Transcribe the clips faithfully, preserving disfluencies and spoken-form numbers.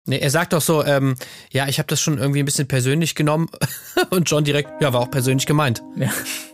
Nee, er sagt doch so, ähm, ja, ich habe das schon irgendwie ein bisschen persönlich genommen. Und John direkt, ja, war auch persönlich gemeint. Ja,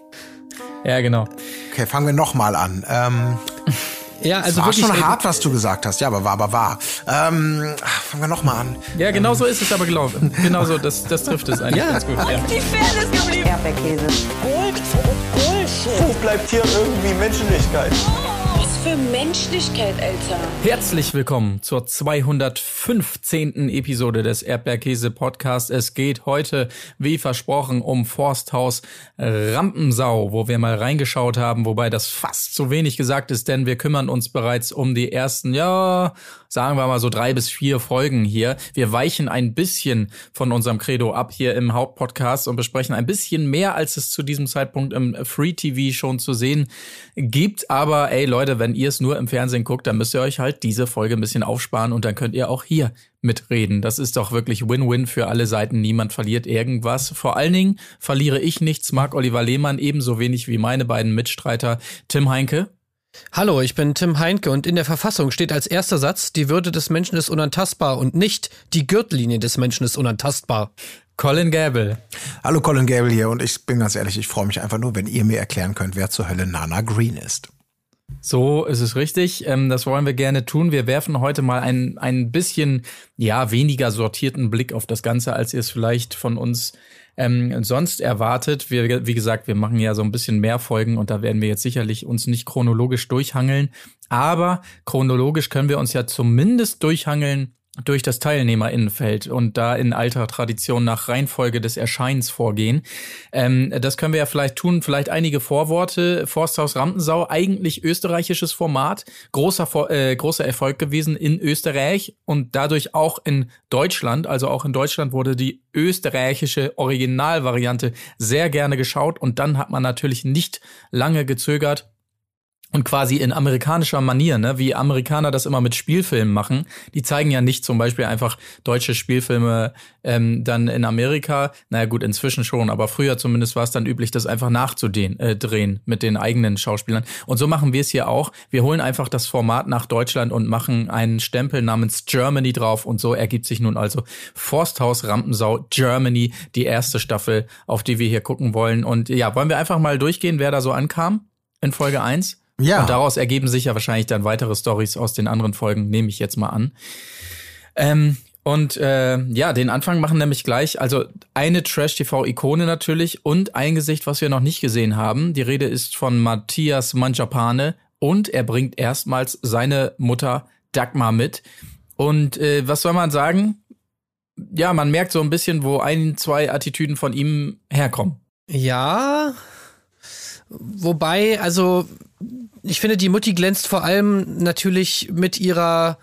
ja genau. Okay, fangen wir nochmal an. Ähm, ja, also war wirklich schon hart, was du gesagt hast. Ja, aber war, aber wahr. Ähm, fangen wir nochmal an. Ja, genau ähm. so ist es aber gelaufen. Genau so, das, das trifft es eigentlich ja. ganz gut. Ja. Die Fairness geblieben. Erdbeerkäse. Gold, Bullshit. Wo bleibt hier irgendwie Menschlichkeit? Was für Menschlichkeit, Alter. Herzlich willkommen zur zweihundertfünfzehnten Episode des Erdbeerkäse-Podcasts. Es geht heute, wie versprochen, um Forsthaus Rampensau, wo wir mal reingeschaut haben, wobei das fast zu wenig gesagt ist, denn wir kümmern uns bereits um die ersten, ja, sagen wir mal so drei bis vier Folgen hier. Wir weichen ein bisschen von unserem Credo ab hier im Hauptpodcast und besprechen ein bisschen mehr, als es zu diesem Zeitpunkt im Free-T V schon zu sehen gibt. Aber ey Leute, wenn ihr es nur im Fernsehen guckt, dann müsst ihr euch halt diese Folge ein bisschen aufsparen und dann könnt ihr auch hier mitreden. Das ist doch wirklich Win-Win für alle Seiten. Niemand verliert irgendwas. Vor allen Dingen verliere ich nichts. Marc-Oliver Lehmann ebenso wenig wie meine beiden Mitstreiter Tim Heinke. Hallo, ich bin Tim Heinke und in der Verfassung steht als erster Satz, die Würde des Menschen ist unantastbar und nicht die Gürtellinie des Menschen ist unantastbar. Colin Gable. Hallo, Colin Gable hier und ich bin ganz ehrlich, ich freue mich einfach nur, wenn ihr mir erklären könnt, wer zur Hölle Nana Green ist. So ist es richtig. Ähm, das wollen wir gerne tun. Wir werfen heute mal ein, ein bisschen, ja, weniger sortierten Blick auf das Ganze, als ihr es vielleicht von uns ähm, sonst erwartet. Wir, wie gesagt, wir machen ja so ein bisschen mehr Folgen und da werden wir jetzt sicherlich uns nicht chronologisch durchhangeln. Aber chronologisch können wir uns ja zumindest durchhangeln durch das TeilnehmerInnenfeld und da in alter Tradition nach Reihenfolge des Erscheinens vorgehen. Ähm, das können wir ja vielleicht tun. Vielleicht einige Vorworte. Forsthaus Rampensau, eigentlich österreichisches Format. Großer, äh, großer Erfolg gewesen in Österreich und dadurch auch in Deutschland. Also auch in Deutschland wurde die österreichische Originalvariante sehr gerne geschaut und dann hat man natürlich nicht lange gezögert. Und quasi in amerikanischer Manier, ne, wie Amerikaner das immer mit Spielfilmen machen. Die zeigen ja nicht zum Beispiel einfach deutsche Spielfilme ähm, dann in Amerika. Naja gut, inzwischen schon, aber früher zumindest war es dann üblich, das einfach nachzudrehen äh, drehen mit den eigenen Schauspielern. Und so machen wir es hier auch. Wir holen einfach das Format nach Deutschland und machen einen Stempel namens Germany drauf. Und so ergibt sich nun also Forsthaus Rampensau Germany, die erste Staffel, auf die wir hier gucken wollen. Und ja, wollen wir einfach mal durchgehen, wer da so ankam in Folge eins? Ja. Und daraus ergeben sich ja wahrscheinlich dann weitere Storys aus den anderen Folgen, nehme ich jetzt mal an. Ähm, und äh, ja, den Anfang machen nämlich gleich, also eine Trash-T V-Ikone natürlich und ein Gesicht, was wir noch nicht gesehen haben. Die Rede ist von Matthias Mangiapane und er bringt erstmals seine Mutter Dagmar mit. Und äh, was soll man sagen? Ja, man merkt so ein bisschen, wo ein, zwei Attitüden von ihm herkommen. Ja, wobei, also ich finde, die Mutti glänzt vor allem natürlich mit ihrer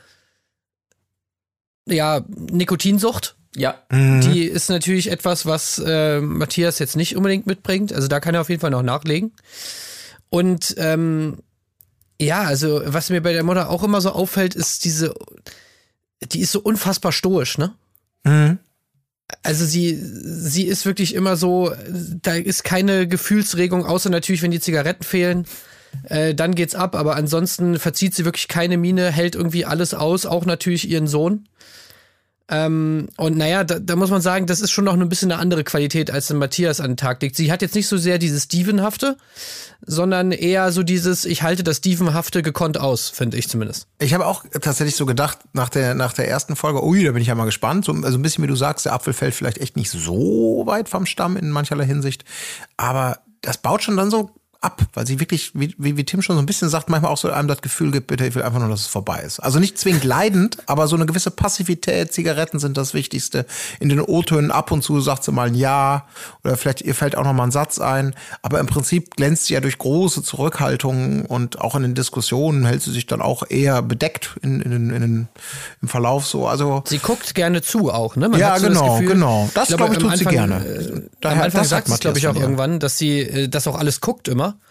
ja, Nikotinsucht. Ja. Mhm. Die ist natürlich etwas, was äh, Matthias jetzt nicht unbedingt mitbringt. Also da kann er auf jeden Fall noch nachlegen. Und ähm, ja, also was mir bei der Mutter auch immer so auffällt, ist diese, die ist so unfassbar stoisch, ne? Mhm. Also sie, sie ist wirklich immer so, da ist keine Gefühlsregung, außer natürlich, wenn die Zigaretten fehlen, äh, dann geht's ab, aber ansonsten verzieht sie wirklich keine Miene, hält irgendwie alles aus, auch natürlich ihren Sohn. Ähm, und naja, da, da muss man sagen, das ist schon noch ein bisschen eine andere Qualität, als den Matthias an den Tag legt. Sie hat jetzt nicht so sehr dieses Steven-hafte, sondern eher so dieses, ich halte das Steven-hafte gekonnt aus, finde ich zumindest. Ich habe auch tatsächlich so gedacht, nach der, nach der ersten Folge, ui, da bin ich ja mal gespannt. So, also ein bisschen, wie du sagst, der Apfel fällt vielleicht echt nicht so weit vom Stamm in mancherlei Hinsicht. Aber das baut schon dann so ab, weil sie wirklich, wie, wie, wie Tim schon so ein bisschen sagt, manchmal auch so einem das Gefühl gibt, bitte, ich will einfach nur, dass es vorbei ist. Also nicht zwingend leidend, aber so eine gewisse Passivität, Zigaretten sind das Wichtigste. In den O-Tönen ab und zu sagt sie mal ein Ja oder vielleicht ihr fällt auch noch mal ein Satz ein, aber im Prinzip glänzt sie ja durch große Zurückhaltung und auch in den Diskussionen hält sie sich dann auch eher bedeckt in, in, in, in, im Verlauf so. Also sie guckt gerne zu auch, ne? Man ja, hat so genau, das Gefühl, genau. Das, glaube ich, glaub ich tut Anfang, sie gerne. Äh, Daher, am Anfang das sagt sie, glaube ich, auch ja. irgendwann, dass sie äh, das auch alles guckt immer.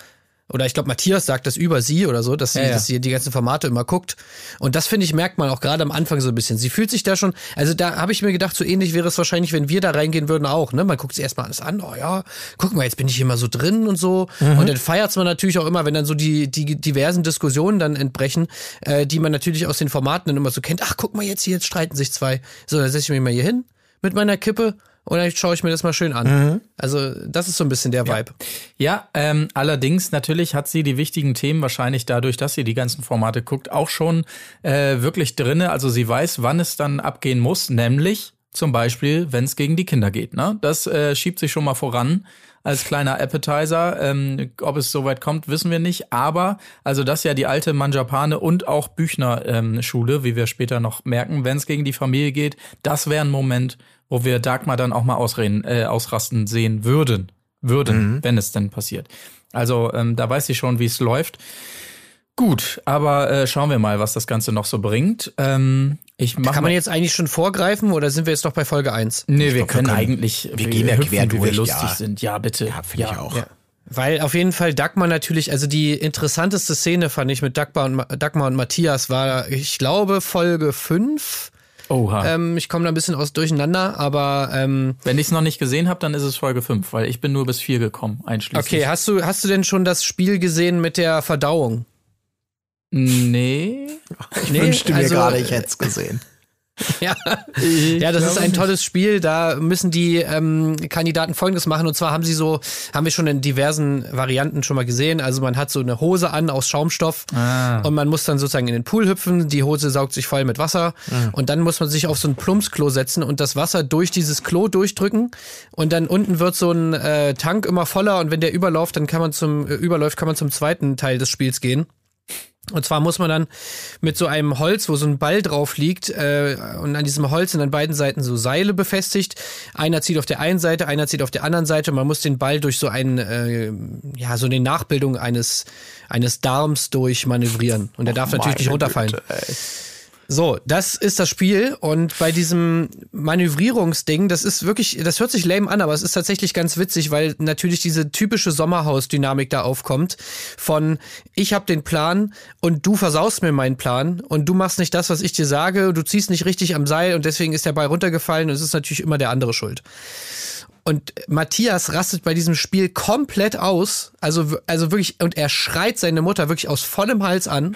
Oder ich glaube, Matthias sagt das über sie oder so, dass sie, Ja, ja. dass sie die ganzen Formate immer guckt. Und das, finde ich, merkt man auch gerade am Anfang so ein bisschen. Sie fühlt sich da schon, also da habe ich mir gedacht, so ähnlich wäre es wahrscheinlich, wenn wir da reingehen würden auch. Ne? Man guckt sich erstmal alles an, oh ja, guck mal, jetzt bin ich hier mal so drin und so. Mhm. Und dann feiert's man natürlich auch immer, wenn dann so die, die diversen Diskussionen dann entbrechen, äh, die man natürlich aus den Formaten dann immer so kennt. Ach, guck mal jetzt hier, jetzt streiten sich zwei. So, dann setze ich mich mal hier hin mit meiner Kippe. Und dann schaue ich mir das mal schön an. Mhm. Also das ist so ein bisschen der Vibe. Ja, ähm, allerdings natürlich hat sie die wichtigen Themen wahrscheinlich dadurch, dass sie die ganzen Formate guckt, auch schon äh, wirklich drinne. Also sie weiß, wann es dann abgehen muss, nämlich zum Beispiel, wenn es gegen die Kinder geht. Ne? Das äh, schiebt sich schon mal voran als kleiner Appetizer. Ähm, ob es soweit kommt, wissen wir nicht. Aber, also das ist ja die alte Manjapane und auch Büchner-Schule, ähm, wie wir später noch merken, wenn es gegen die Familie geht. Das wäre ein Moment, wo wir Dagmar dann auch mal ausreden, äh, ausrasten sehen würden, würden, mhm. wenn es denn passiert. Also ähm, da weiß ich schon, wie es läuft. Gut, aber äh, schauen wir mal, was das Ganze noch so bringt. Ähm, ich mach Kann man jetzt eigentlich schon vorgreifen oder sind wir jetzt doch bei Folge eins? Nee, ich wir glaub, können wir können, eigentlich wir gehen ja hüpfen, quer wie durch, wir lustig ja. sind. Ja, bitte. Ja, finde ja. ich auch. Ja. Weil auf jeden Fall Dagmar natürlich, also die interessanteste Szene fand ich mit Dagmar und, Dagmar und Matthias war, ich glaube, Folge fünf. Oha. Ähm, ich komme da ein bisschen aus durcheinander, aber ähm, wenn ich es noch nicht gesehen habe, dann ist es Folge fünf, weil ich bin nur bis vier gekommen, einschließlich. Okay, hast du, hast du denn schon das Spiel gesehen mit der Verdauung? Nee. Ich Nee, wünschte mir also, gerade, ich hätte es gesehen. Ja, ja, das ist ein tolles Spiel. Da müssen die ähm, Kandidaten Folgendes machen. Und zwar haben sie so, haben wir schon in diversen Varianten schon mal gesehen. Also man hat so eine Hose an aus Schaumstoff Ah. und man muss dann sozusagen in den Pool hüpfen. Die Hose saugt sich voll mit Wasser Mhm. und dann muss man sich auf so ein Plumpsklo setzen und das Wasser durch dieses Klo durchdrücken. Und dann unten wird so ein äh, Tank immer voller und wenn der überläuft, dann kann man zum äh, überläuft, kann man zum zweiten Teil des Spiels gehen. Und zwar muss man dann mit so einem Holz, wo so ein Ball drauf liegt, äh, und an diesem Holz sind an beiden Seiten so Seile befestigt. Einer zieht auf der einen Seite, einer zieht auf der anderen Seite. Und man muss den Ball durch so einen, äh, ja, so eine Nachbildung eines eines Darms durchmanövrieren. Und der darf natürlich nicht runterfallen. Güte, ey. So, das ist das Spiel und bei diesem Manövrierungsding, das ist wirklich, das hört sich lame an, aber es ist tatsächlich ganz witzig, weil natürlich diese typische Sommerhaus-Dynamik da aufkommt von ich hab den Plan und du versaust mir meinen Plan und du machst nicht das, was ich dir sage, du ziehst nicht richtig am Seil und deswegen ist der Ball runtergefallen und es ist natürlich immer der andere schuld. Und Matthias rastet bei diesem Spiel komplett aus, also, also wirklich, und er schreit seine Mutter wirklich aus vollem Hals an.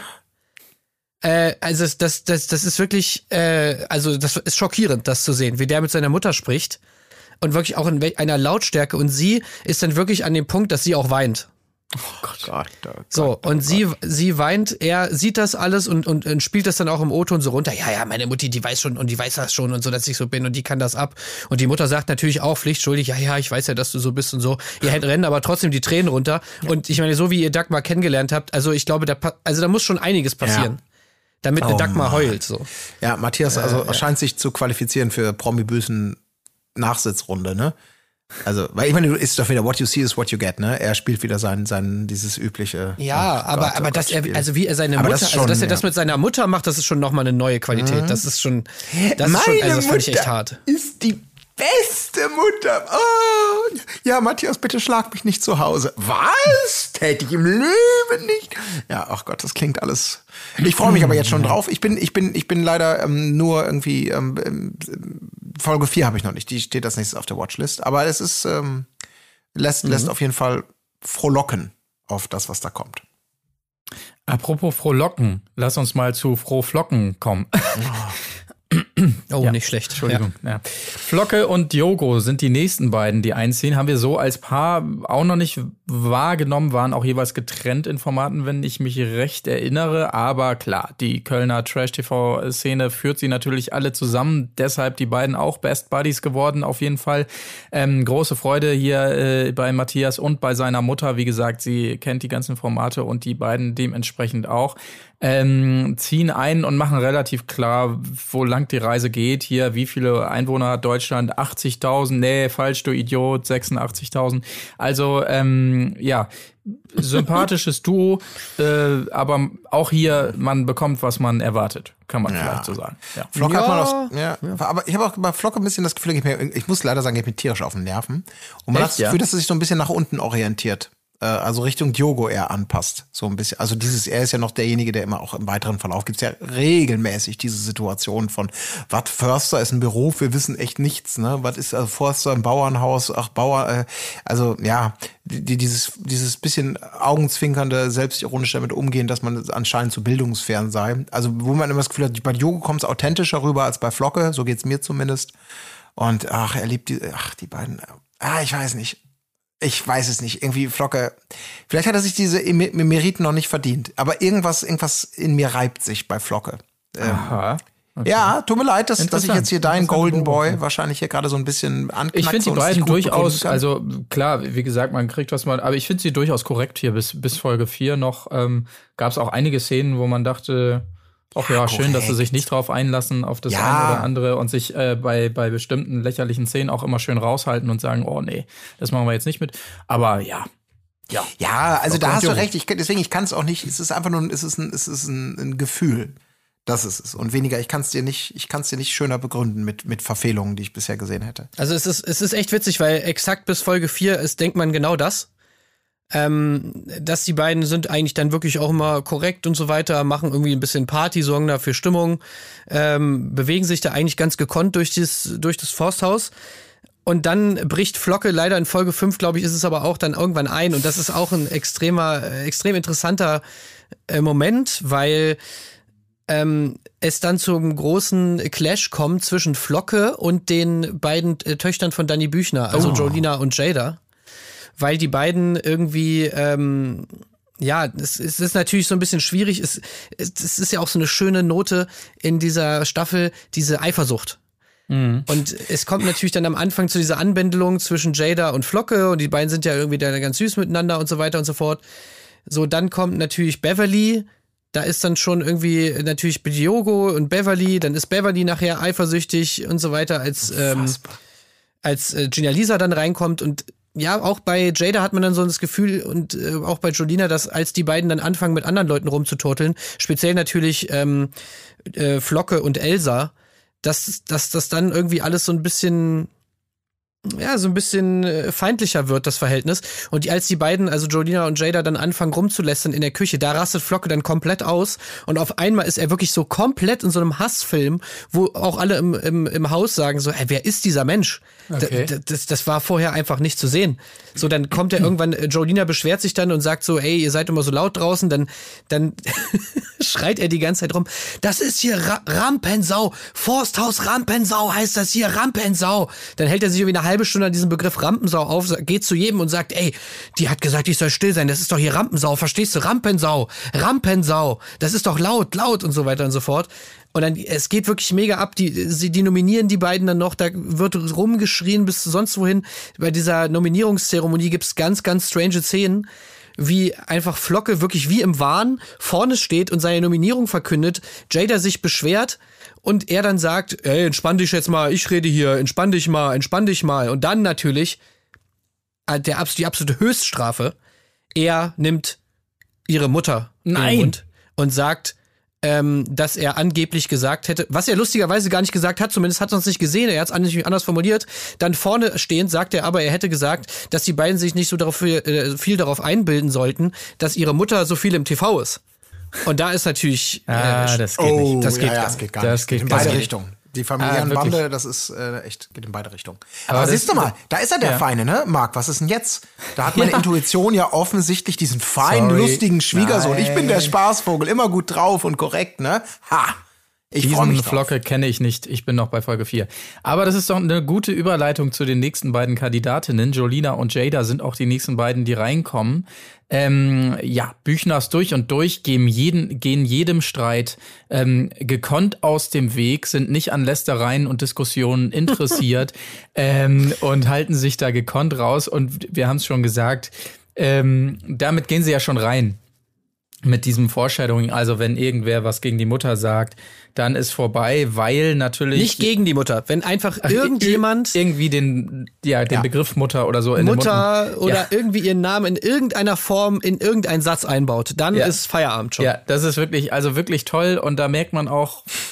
Äh, also das, das, das ist wirklich, äh, also das ist schockierend, das zu sehen, wie der mit seiner Mutter spricht und wirklich auch in einer Lautstärke und sie ist dann wirklich an dem Punkt, dass sie auch weint. Oh Gott, Gott, oh Gott, So, oh und Gott. sie, sie weint, er sieht das alles und, und, und spielt das dann auch im O-Ton so runter. Ja, ja, meine Mutti, die weiß schon und die weiß das schon und so, dass ich so bin und die kann das ab. Und die Mutter sagt natürlich auch pflichtschuldig, ja, ja, ich weiß ja, dass du so bist und so. Ihr rennen aber trotzdem die Tränen runter. Ja. Und ich meine, so wie ihr Dagmar kennengelernt habt, also ich glaube, da, also da muss schon einiges passieren. Ja. Damit eine Oh Dagmar Mann. heult, so. Ja, Matthias also Äh, ja. scheint sich zu qualifizieren für Promi-Büßen Nachsitzrunde, ne? Also, weil ich meine, du ist doch wieder what you see is what you get, ne? Er spielt wieder sein, sein, dieses übliche. Ja, oh aber, Gott, aber oh dass Gott, er, Spiel. also wie er seine Aber Mutter, das ist also schon, dass er das ja. mit seiner Mutter macht, das ist schon nochmal eine neue Qualität. Mhm. Das ist schon, das ist schon, also das fand ich echt hart. Ist die beste Mutter. Oh. Ja, Matthias, bitte schlag mich nicht zu Hause. Was? Täte ich im Leben nicht. Ja, ach Gott, das klingt alles. Ich freue mich aber jetzt schon drauf. Ich bin, ich bin, ich bin leider ähm, nur irgendwie ähm, ähm, Folge vier habe ich noch nicht. Die steht als nächstes auf der Watchlist. Aber es ist ähm, lässt, mhm. lässt auf jeden Fall frohlocken auf das, was da kommt. Apropos frohlocken, lass uns mal zu Frohflocken kommen. Oh, Ja. nicht schlecht. Entschuldigung. Ja. Flocke und Diogo sind die nächsten beiden, die einziehen. Haben wir so als Paar auch noch nicht wahrgenommen, waren auch jeweils getrennt in Formaten, wenn ich mich recht erinnere. Aber klar, die Kölner Trash-T V-Szene führt sie natürlich alle zusammen. Deshalb die beiden auch Best Buddies geworden, auf jeden Fall. Ähm, große Freude hier äh, bei Matthias und bei seiner Mutter. Wie gesagt, sie kennt die ganzen Formate und die beiden dementsprechend auch. Ähm, ziehen ein und machen relativ klar, wo lang die Reise geht. Hier, wie viele Einwohner hat Deutschland? achtzigtausend? Nee, falsch, du Idiot, sechsundachtzigtausend. Also, ähm, ja, sympathisches Duo, äh, aber auch hier, man bekommt, was man erwartet, kann man Ja. vielleicht so sagen. Ja. Flocke Ja. hat man auch, ja, aber ich habe auch bei Flocke ein bisschen das Gefühl, ich, mir, ich muss leider sagen, ich bin tierisch auf den Nerven. Und man Echt, hat das ja? Gefühl, dass er sich so ein bisschen nach unten orientiert. äh, also Richtung Diogo eher anpasst. So ein bisschen. Also dieses, er ist ja noch derjenige, der immer auch im weiteren Verlauf gibt's ja regelmäßig diese Situation von, was Förster ist ein Beruf, wir wissen echt nichts, ne? Was ist also Förster im Bauernhaus, ach Bauer, äh, also ja, die, dieses, dieses bisschen augenzwinkernde, selbstironisch damit umgehen, dass man anscheinend zu bildungsfern sei. Also wo man immer das Gefühl hat, bei Diogo kommt es authentischer rüber als bei Flocke, so geht's mir zumindest. Und ach, er liebt die, ach, die beiden, ah, ich weiß nicht. Ich weiß es nicht. Irgendwie Flocke, vielleicht hat er sich diese Meriten noch nicht verdient, aber irgendwas, irgendwas in mir reibt sich bei Flocke. Ähm, Aha. Okay. Ja, tut mir leid, dass, dass ich jetzt hier deinen Golden Boy wahrscheinlich hier gerade so ein bisschen anknackse. Ich finde die beiden durchaus, also klar, wie gesagt, man kriegt was mal, aber ich finde sie durchaus korrekt hier bis, bis Folge vier noch. Ähm, gab es auch einige Szenen, wo man dachte, ach ja, ja schön, dass sie sich nicht drauf einlassen, auf das ja. eine oder andere und sich äh, bei, bei bestimmten lächerlichen Szenen auch immer schön raushalten und sagen, oh nee, das machen wir jetzt nicht mit. Aber ja. Ja, ja also da hast du Junge. recht. Ich, deswegen, ich kann es auch nicht, es ist einfach nur ein, es ist ein, es ist ein, ein Gefühl. Das ist es. Und weniger, ich kann es dir nicht, ich kann es dir nicht schöner begründen mit, mit Verfehlungen, die ich bisher gesehen hätte. Also es ist, es ist echt witzig, weil exakt bis Folge vier ist, denkt man genau das. Ähm, dass die beiden sind eigentlich dann wirklich auch immer korrekt und so weiter, machen irgendwie ein bisschen Party, sorgen da für Stimmung, ähm, bewegen sich da eigentlich ganz gekonnt durch das, durch das Forsthaus. Und dann bricht Flocke leider in Folge fünf, glaube ich, ist es aber auch dann irgendwann ein. Und das ist auch ein extremer, extrem interessanter äh, Moment, weil ähm, es dann zum großen Clash kommt zwischen Flocke und den beiden äh, Töchtern von Dani Büchner, also oh. Jolina und Jada. Weil die beiden irgendwie, ähm, ja, es, es ist natürlich so ein bisschen schwierig. Es, es ist ja auch so eine schöne Note in dieser Staffel, diese Eifersucht. Mhm. Und es kommt natürlich dann am Anfang zu dieser Anbändelung zwischen Jada und Flocke und die beiden sind ja irgendwie da ganz süß miteinander und so weiter und so fort. So, dann kommt natürlich Beverly. Da ist dann schon irgendwie natürlich Diogo und Beverly. Dann ist Beverly nachher eifersüchtig und so weiter, als, ähm, als äh, Gina Lisa dann reinkommt und ja, auch bei Jada hat man dann so das Gefühl und äh, auch bei Jolina, dass als die beiden dann anfangen mit anderen Leuten rumzuturteln, speziell natürlich ähm, äh, Flocke und Elsa, dass, dass das dann irgendwie alles so ein bisschen, ja, so ein bisschen äh, feindlicher wird, das Verhältnis. Und die, als die beiden, also Jolina und Jada, dann anfangen rumzulästern in der Küche, da rastet Flocke dann komplett aus und auf einmal ist er wirklich so komplett in so einem Hassfilm, wo auch alle im, im, im Haus sagen so, ey, wer ist dieser Mensch? Okay. D- das, das war vorher einfach nicht zu sehen. So, dann kommt er irgendwann, Jolina beschwert sich dann und sagt so, ey, ihr seid immer so laut draußen, dann, dann schreit er die ganze Zeit rum, das ist hier Ra- Rampensau, Forsthaus Rampensau heißt das hier, Rampensau. Dann hält er sich irgendwie eine halbe Stunde an diesem Begriff Rampensau auf, geht zu jedem und sagt, ey, die hat gesagt, ich soll still sein, das ist doch hier Rampensau, verstehst du? Rampensau, Rampensau, das ist doch laut, laut und so weiter und so fort. Und dann, es geht wirklich mega ab, die, sie, die nominieren die beiden dann noch, da wird rumgeschrien bis sonst wohin. Bei dieser Nominierungszeremonie gibt's ganz, ganz strange Szenen, wie einfach Flocke wirklich wie im Wahn vorne steht und seine Nominierung verkündet, Jada sich beschwert und er dann sagt, ey, entspann dich jetzt mal, ich rede hier, entspann dich mal, entspann dich mal. Und dann natürlich der, die absolute Höchststrafe, er nimmt ihre Mutter Nein. in den Mund und sagt, ähm, dass er angeblich gesagt hätte, was er lustigerweise gar nicht gesagt hat, zumindest hat er uns nicht gesehen, er hat es anders formuliert. Dann vorne stehend sagt er aber, er hätte gesagt, dass die beiden sich nicht so darauf, äh, viel darauf einbilden sollten, dass ihre Mutter so viel im T V ist. Und da ist natürlich äh, ah, das geht oh, nicht. Das geht, ja, ja, das geht gar das nicht. Geht in gar beide nicht. Richtungen. Die Familienbande, ah, das ist äh, echt, geht in beide Richtungen. Aber, Aber siehst du mal, da ist er der ja. Feine, ne? Marc, was ist denn jetzt? Da hat meine ja. Intuition ja offensichtlich diesen feinen, Sorry. lustigen Schwiegersohn. Nein. Ich bin der Spaßvogel, immer gut drauf und korrekt, ne? Ha! Ich freue mich Diesen Flocke kenne ich nicht. Ich bin noch bei Folge vier. Aber das ist doch eine gute Überleitung zu den nächsten beiden Kandidatinnen. Jolina und Jada sind auch die nächsten beiden, die reinkommen. Ähm, ja, Büchners durch und durch gehen, jeden, gehen jedem Streit ähm, gekonnt aus dem Weg, sind nicht an Lästereien und Diskussionen interessiert ähm, und halten sich da gekonnt raus. Und wir haben es schon gesagt, ähm, damit gehen sie ja schon rein. Mit diesem Foreshadowing, also wenn irgendwer was gegen die Mutter sagt, dann ist vorbei, weil natürlich... Nicht gegen die Mutter, wenn einfach Ach, irgendjemand... Irgendwie den, ja, den ja. Begriff Mutter oder so in Mutter den oder ja. irgendwie ihren Namen in irgendeiner Form in irgendeinen Satz einbaut, dann ja. ist Feierabend schon. Ja, das ist wirklich, also wirklich toll und da merkt man auch,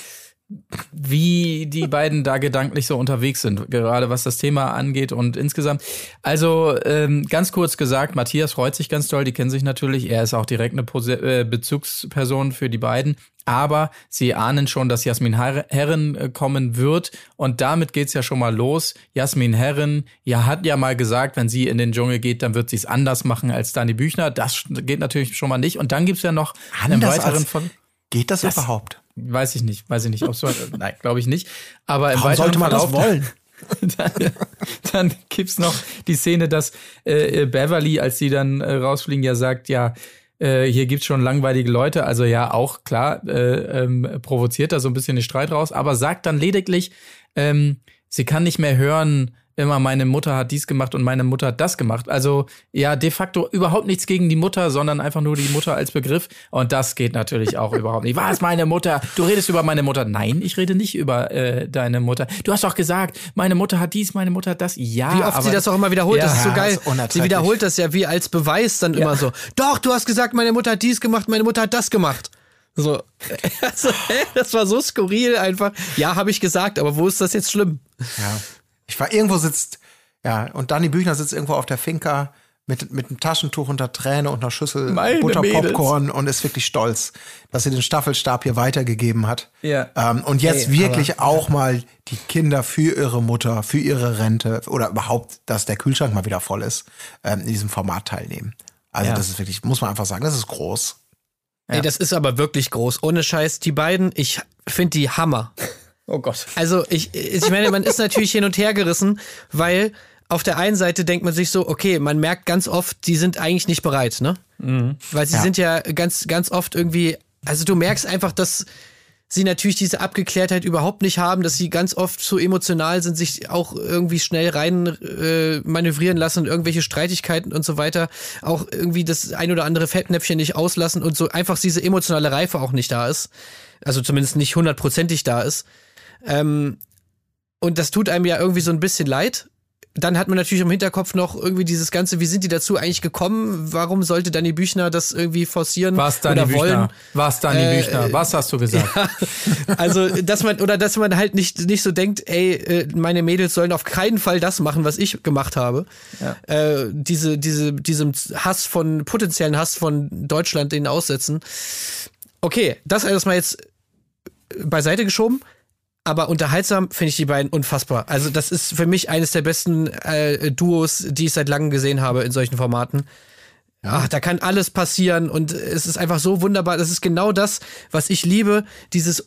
wie die beiden da gedanklich so unterwegs sind, gerade was das Thema angeht und insgesamt. Also ähm, ganz kurz gesagt, Matthias freut sich ganz doll, die kennen sich natürlich, er ist auch direkt eine Pose- äh, Bezugsperson für die beiden, aber sie ahnen schon, dass Jasmin Her- Herren äh, kommen wird und damit geht's ja schon mal los. Jasmin Herren, ja, hat ja mal gesagt, wenn sie in den Dschungel geht, dann wird sie es anders machen als Dani Büchner, das geht natürlich schon mal nicht und dann gibt's ja noch einen weiteren von... Geht das, das überhaupt? Weiß ich nicht, weiß ich nicht, ob so, nein, glaube ich nicht. Aber im Warum weiteren sollte man Verlauf, das wollen? Dann, dann gibt's noch die Szene, dass äh, Beverly, als sie dann äh, rausfliegen, ja sagt, ja, äh, hier gibt's schon langweilige Leute, also ja, auch klar, äh, ähm, provoziert da so ein bisschen den Streit raus, aber sagt dann lediglich, ähm, sie kann nicht mehr hören, immer meine Mutter hat dies gemacht und meine Mutter hat das gemacht. Also ja, de facto überhaupt nichts gegen die Mutter, sondern einfach nur die Mutter als Begriff. Und das geht natürlich auch überhaupt nicht. Was, meine Mutter? Du redest über meine Mutter? Nein, ich rede nicht über äh, deine Mutter. Du hast doch gesagt, meine Mutter hat dies, meine Mutter hat das. Ja, wie oft aber sie das auch immer wiederholt, ja, das ist so geil. Ist sie wiederholt das ja wie als Beweis dann Ja. immer so. Doch, du hast gesagt, meine Mutter hat dies gemacht, meine Mutter hat das gemacht. So, also, das war so skurril einfach. Ja, habe ich gesagt, aber wo ist das jetzt schlimm? Ja. Ich war irgendwo sitzt, ja, und Dani Büchner sitzt irgendwo auf der Finca mit, mit einem Taschentuch unter Träne und einer Schüssel Meine Butterpopcorn und ist wirklich stolz, dass sie den Staffelstab hier weitergegeben hat. Ja. Ähm, und jetzt Ey, wirklich auch mal die Kinder für ihre Mutter, für ihre Rente oder überhaupt, dass der Kühlschrank mal wieder voll ist, ähm, in diesem Format teilnehmen. Also Ja. das ist wirklich, muss man einfach sagen, das ist groß. Ja. Ey, das ist aber wirklich groß. Ohne Scheiß, die beiden, ich finde die Hammer. Oh Gott. Also ich, ich meine, man ist natürlich hin und her gerissen, weil auf der einen Seite denkt man sich so, okay, man merkt ganz oft, die sind eigentlich nicht bereit, ne? Mhm. Weil sie Ja. sind ja ganz, ganz oft irgendwie, also du merkst einfach, dass sie natürlich diese Abgeklärtheit überhaupt nicht haben, dass sie ganz oft so emotional sind, sich auch irgendwie schnell rein äh, manövrieren lassen, irgendwelche Streitigkeiten und so weiter, auch irgendwie das ein oder andere Fettnäpfchen nicht auslassen und so einfach diese emotionale Reife auch nicht da ist. Also zumindest nicht hundertprozentig da ist. Ähm, und das tut einem ja irgendwie so ein bisschen leid. Dann hat man natürlich im Hinterkopf noch irgendwie dieses Ganze, wie sind die dazu eigentlich gekommen? Warum sollte Dani Büchner das irgendwie forcieren Was, Dani oder wollen? Büchner? Was, Dani Äh, Büchner? Was hast du gesagt? Ja, also, dass man, oder dass man halt nicht, nicht so denkt, ey, äh, meine Mädels sollen auf keinen Fall das machen, was ich gemacht habe. Ja. Äh, diese, diese, diesem Hass von, potenziellen Hass von Deutschland denen aussetzen. Okay, das erstmal jetzt beiseite geschoben. Aber unterhaltsam finde ich die beiden unfassbar. Also das ist für mich eines der besten äh, Duos, die ich seit langem gesehen habe in solchen Formaten. Ach, da kann alles passieren und es ist einfach so wunderbar. Das ist genau das, was ich liebe. Dieses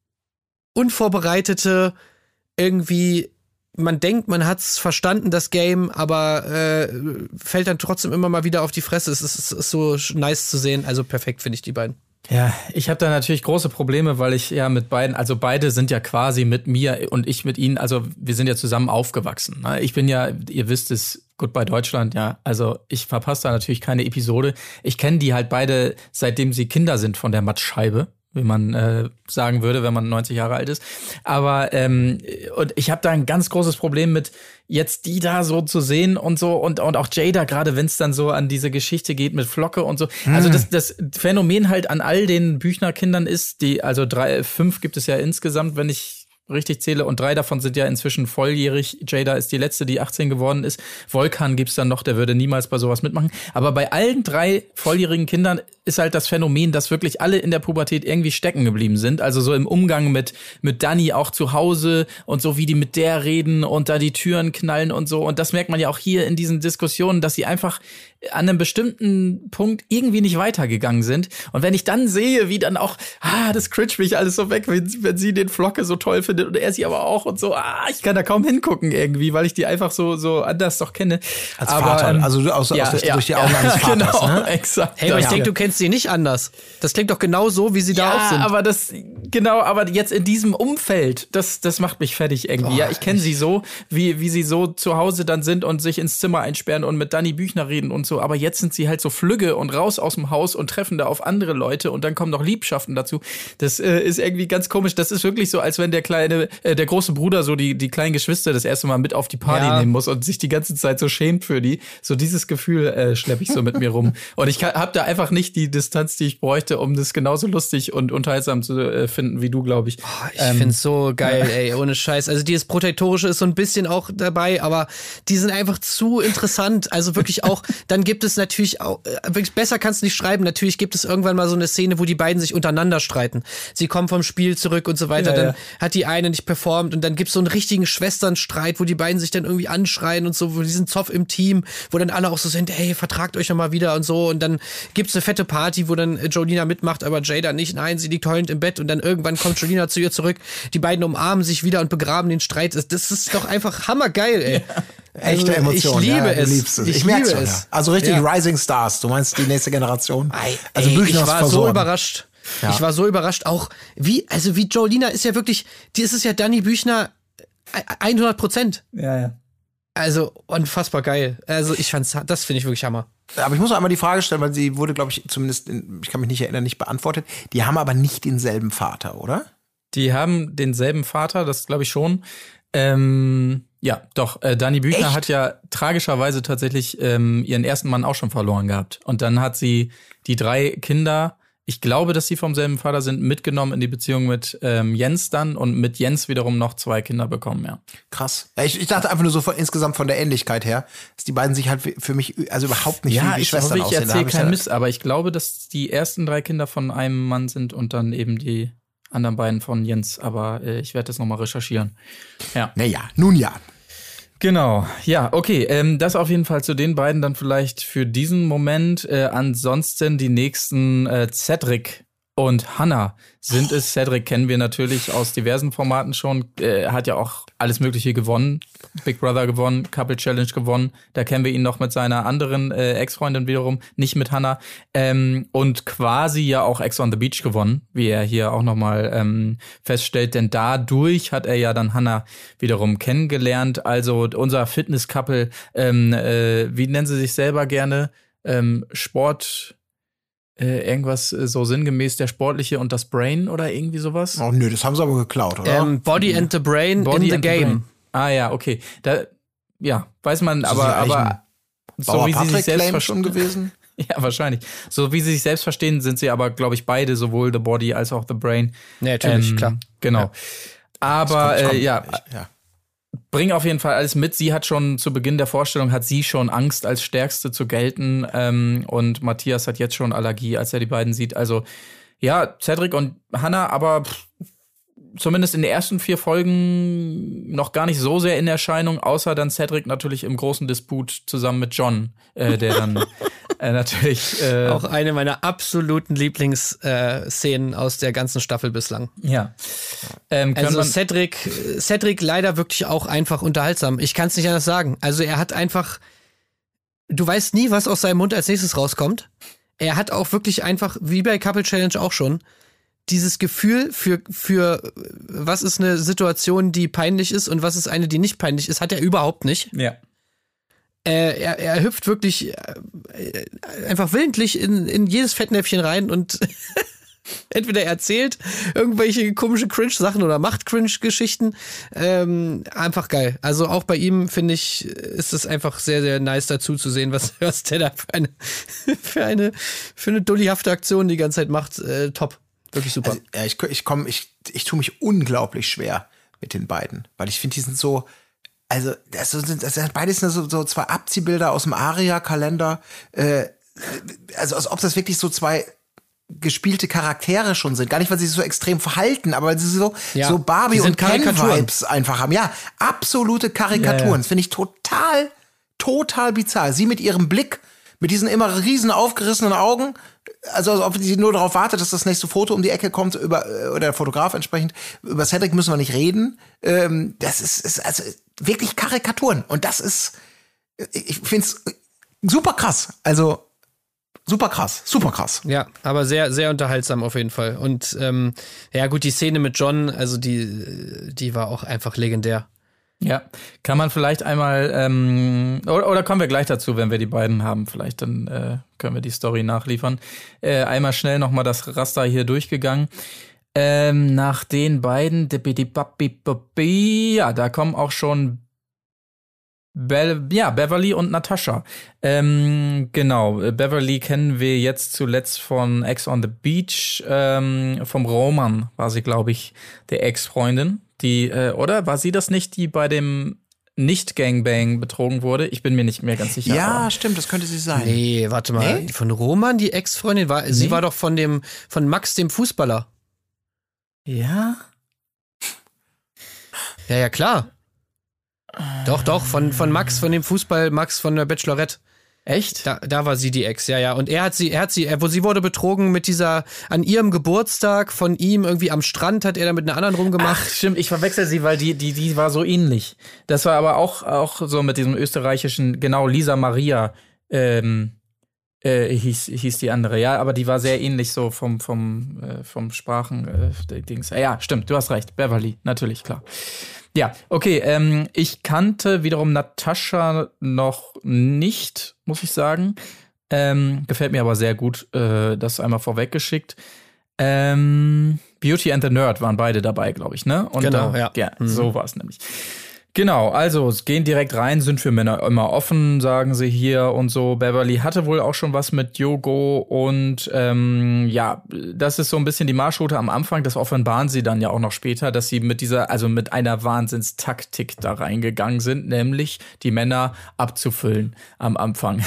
unvorbereitete, irgendwie, man denkt, man hat's verstanden, das Game, aber äh, fällt dann trotzdem immer mal wieder auf die Fresse. Es ist, es ist so nice zu sehen. Also perfekt finde ich die beiden. Ja, ich habe da natürlich große Probleme, weil ich ja mit beiden, also beide sind ja quasi mit mir und ich mit ihnen, also wir sind ja zusammen aufgewachsen. Ne? Ich bin ja, ihr wisst es, Goodbye Deutschland, ja, also ich verpasse da natürlich keine Episode. Ich kenne die halt beide, seitdem sie Kinder sind von der Mattscheibe, wie man äh, sagen würde, wenn man neunzig Jahre alt ist. Aber ähm, und ich habe da ein ganz großes Problem mit, jetzt die da so zu sehen und so und und auch Jada, gerade wenn es dann so an diese Geschichte geht mit Flocke und so. Mhm. Also das das Phänomen halt an all den Büchner-Kindern ist, die, also drei, fünf gibt es ja insgesamt, wenn ich richtig zähle, und drei davon sind ja inzwischen volljährig. Jada ist die letzte, die achtzehn geworden ist. Volkan gibt's dann noch, der würde niemals bei sowas mitmachen. Aber bei allen drei volljährigen Kindern ist halt das Phänomen, dass wirklich alle in der Pubertät irgendwie stecken geblieben sind. Also so im Umgang mit mit Dani auch zu Hause und so, wie die mit der reden und da die Türen knallen und so. Und das merkt man ja auch hier in diesen Diskussionen, dass sie einfach an einem bestimmten Punkt irgendwie nicht weitergegangen sind. Und wenn ich dann sehe, wie dann auch, ah, das cringe mich alles so weg, wenn, wenn sie den Flocke so toll findet und er sie aber auch und so, ah, ich kann da kaum hingucken irgendwie, weil ich die einfach so so anders doch kenne. Als aber, Vater, ähm, also aus, ja, aus der, ja, durch die Augen ja, eines Vaters. Genau, Ne? exakt. Hey, aber ich Ja. denke, du kennst sie nicht anders. Das klingt doch genau so, wie sie da auch Ja, sind. aber das, genau, aber jetzt in diesem Umfeld, das, das macht mich fertig irgendwie. Oh, ja, ich kenne sie so, wie, wie sie so zu Hause dann sind und sich ins Zimmer einsperren und mit Dani Büchner reden und so. so, aber jetzt sind sie halt so flügge und raus aus dem Haus und treffen da auf andere Leute und dann kommen noch Liebschaften dazu. Das äh, ist irgendwie ganz komisch. Das ist wirklich so, als wenn der kleine, äh, der große Bruder so die, die kleinen Geschwister das erste Mal mit auf die Party Ja. nehmen muss und sich die ganze Zeit so schämt für die. So dieses Gefühl äh, schleppe ich so mit mir rum. Und ich habe da einfach nicht die Distanz, die ich bräuchte, um das genauso lustig und unterhaltsam zu äh, finden wie du, glaube ich. Oh, ich ähm, find's so geil, ey, ohne Scheiß. Also dieses Protektorische ist so ein bisschen auch dabei, aber die sind einfach zu interessant. Also wirklich auch, dann gibt es natürlich auch, wirklich besser kannst du nicht schreiben, natürlich gibt es irgendwann mal so eine Szene, wo die beiden sich untereinander streiten. Sie kommen vom Spiel zurück und so weiter, Ja, dann ja. hat die eine nicht performt und dann gibt's so einen richtigen Schwesternstreit, wo die beiden sich dann irgendwie anschreien und so, wo diesen Zoff im Team, wo dann alle auch so sind, hey, vertragt euch noch mal wieder und so und dann gibt's eine fette Party, wo dann Jolina mitmacht, aber Jada nicht, nein, sie liegt heulend im Bett und dann irgendwann kommt Jolina zu ihr zurück, die beiden umarmen sich wieder und begraben den Streit. Das ist doch einfach hammergeil, ey. Ja. Echte Also, Emotionen. ich liebe ja, es. Du liebst es. Ich, Ich, merk's liebe schon, es. ja. Also richtig Ja. Rising Stars. Du meinst die nächste Generation? Ey, Also ey, Büchner ich ist war so versorgen. überrascht. Ja. Ich war so überrascht, auch wie, also wie Jolina ist ja wirklich, die ist es ja Dani Büchner hundert Prozent. Ja, ja. Also unfassbar geil. Also ich fand's, das finde ich wirklich Hammer. Aber ich muss noch einmal die Frage stellen, weil sie wurde, glaube ich, zumindest, in, ich kann mich nicht erinnern, nicht beantwortet. Die haben aber nicht denselben Vater, oder? Die haben denselben Vater, das glaube ich schon. Ähm, ja, doch. Äh, Dani Büchner Echt? hat ja tragischerweise tatsächlich ähm, ihren ersten Mann auch schon verloren gehabt. Und dann hat sie die drei Kinder, ich glaube, dass sie vom selben Vater sind, mitgenommen in die Beziehung mit ähm, Jens dann und mit Jens wiederum noch zwei Kinder bekommen, ja. Krass. Ja, Ich, ich dachte einfach nur so von, insgesamt von der Ähnlichkeit her, dass die beiden sich halt für mich also überhaupt nicht wie, wie ich Schwestern hoffe, ich aussehen. Da erzähle hab ich keinen ja- Mist, aber ich glaube, dass die ersten drei Kinder von einem Mann sind und dann eben die anderen beiden von Jens. Aber äh, ich werde das nochmal recherchieren. Ja. Naja, nun ja. Genau, ja, okay. Ähm, das auf jeden Fall zu den beiden dann vielleicht für diesen Moment. Äh, ansonsten die nächsten äh, Cedric und Hannah sind es. Cedric kennen wir natürlich aus diversen Formaten schon. Äh, hat ja auch alles Mögliche gewonnen. Big Brother gewonnen, Couple Challenge gewonnen. Da kennen wir ihn noch mit seiner anderen äh, Ex-Freundin wiederum, nicht mit Hannah. Ähm, und quasi ja auch Ex on the Beach gewonnen, wie er hier auch nochmal ähm, feststellt. Denn dadurch hat er ja dann Hannah wiederum kennengelernt. Also unser Fitness-Couple, ähm, äh, wie nennen sie sich selber gerne? Ähm, Sport... Äh, irgendwas äh, so sinngemäß der Sportliche und das Brain oder irgendwie sowas? Oh nö, das haben sie aber geklaut, oder? Ähm, Body and the Brain Body in the and the Game. Brain. Ah ja, okay. Da, ja, weiß man, Ist das aber, nicht eigentlich aber ein so Bauer wie sie sich Patrick selbst Claim schon verstehen. gewesen? Ja, wahrscheinlich. So wie sie sich selbst verstehen, sind sie aber, glaube ich, beide, sowohl The Body als auch The Brain. Ja, natürlich, Ähm, klar. Genau. Ja. Aber Das kommt- äh, ja, kommt- ja. bring auf jeden Fall alles mit. Sie hat schon zu Beginn der Vorstellung, hat sie schon Angst, als Stärkste zu gelten. Ähm, und Matthias hat jetzt schon Allergie, als er die beiden sieht. Also ja, Cedric und Hannah, aber pff, zumindest in den ersten vier Folgen noch gar nicht so sehr in Erscheinung, außer dann Cedric natürlich im großen Disput zusammen mit John, äh, der dann äh, natürlich äh, Auch eine meiner absoluten Lieblingsszenen aus der ganzen Staffel bislang. ja. Ähm, können Also man, Cedric, Cedric leider wirklich auch einfach unterhaltsam. Ich kann es nicht anders sagen. Also er hat einfach, du weißt nie, was aus seinem Mund als nächstes rauskommt. Er hat auch wirklich einfach, wie bei Couple Challenge auch schon, dieses Gefühl für, für was ist eine Situation, die peinlich ist und was ist eine, die nicht peinlich ist, hat er überhaupt nicht. ja. Äh, er, er hüpft wirklich äh, einfach willentlich in, in jedes Fettnäpfchen rein und entweder er erzählt irgendwelche komische Cringe-Sachen oder macht Cringe-Geschichten. Ähm, einfach geil. Also auch bei ihm, finde ich, ist es einfach sehr, sehr nice dazu zu sehen, was, was der da für eine, für eine, für eine dullihafte Aktion die ganze Zeit macht. Äh, top. Wirklich super. Also, ja, ich, ich komme, ich, ich tue mich unglaublich schwer mit den beiden, weil ich finde, die sind so, also das sind, das sind beides so, so zwei Abziehbilder aus dem Aria-Kalender, äh, also als ob das wirklich so zwei gespielte Charaktere schon sind. Gar nicht, weil sie sich so extrem verhalten, aber weil sie so, Ja, so Barbie die sind und Karikaturen. Ken-Vibes einfach haben. Ja, absolute Karikaturen. Ja, ja. Das finde ich total, total bizarr. Sie mit ihrem Blick, mit diesen immer riesen aufgerissenen Augen, also als ob sie nur darauf wartet, dass das nächste Foto um die Ecke kommt, über, oder der Fotograf entsprechend. Über Cedric müssen wir nicht reden. Ähm, das ist, ist also wirklich Karikaturen. Und das ist, ich finde es super krass. Also, super krass, super krass. Ja, aber sehr, sehr unterhaltsam auf jeden Fall. Und ähm, ja gut, die Szene mit John, also die, die war auch einfach legendär. Ja, kann man vielleicht einmal, ähm, oder, oder kommen wir gleich dazu, wenn wir die beiden haben, vielleicht, dann äh, können wir die Story nachliefern. Äh, einmal schnell nochmal das Raster hier durchgegangen. Ähm, nach den beiden, ja, da kommen auch schon Be- ja, Beverly und Natascha. Ähm, genau, Beverly kennen wir jetzt zuletzt von Ex on the Beach, ähm, vom Roman war sie, glaube ich, der Ex-Freundin. Die, äh, oder? War sie das nicht, die bei dem Nicht-Gangbang betrogen wurde? Ich bin mir nicht mehr ganz sicher. Ja, aber. stimmt, das könnte sie sein. Nee, warte mal. Nee? Von Roman, die Ex-Freundin, war, nee. sie war doch von dem, von Max, dem Fußballer. Ja? Ja, ja, klar. Doch, doch, von, von Max, von dem Fußball, Max von der Bachelorette. Echt? Da, da war sie die Ex, ja, ja. Und er hat sie, er hat sie, er, wo sie wurde betrogen mit dieser, an ihrem Geburtstag von ihm irgendwie am Strand hat er da mit einer anderen rumgemacht. Ach, stimmt, ich verwechsel sie, weil die, die, die war so ähnlich. Das war aber auch, auch so mit diesem österreichischen, genau, Lisa Maria, ähm, äh, hieß, hieß die andere, ja, aber die war sehr ähnlich so vom, vom, äh, vom Sprachen, äh, Dings. Ja, stimmt, du hast recht, Beverly, natürlich, klar. Ja, okay, ähm, ich kannte wiederum Natascha noch nicht, muss ich sagen. Ähm, gefällt mir aber sehr gut, äh, das einmal vorweggeschickt. Ähm, Beauty and the Nerd waren beide dabei, glaube ich, ne? Und genau, da, ja. ja Mhm. So war es nämlich. Genau, also gehen direkt rein, sind für Männer immer offen, sagen sie hier und so. Beverly hatte wohl auch schon was mit Diogo und ähm, ja, das ist so ein bisschen die Marschroute am Anfang. Das offenbaren sie dann ja auch noch später, dass sie mit dieser, also mit einer Wahnsinnstaktik da reingegangen sind, nämlich die Männer abzufüllen am Anfang.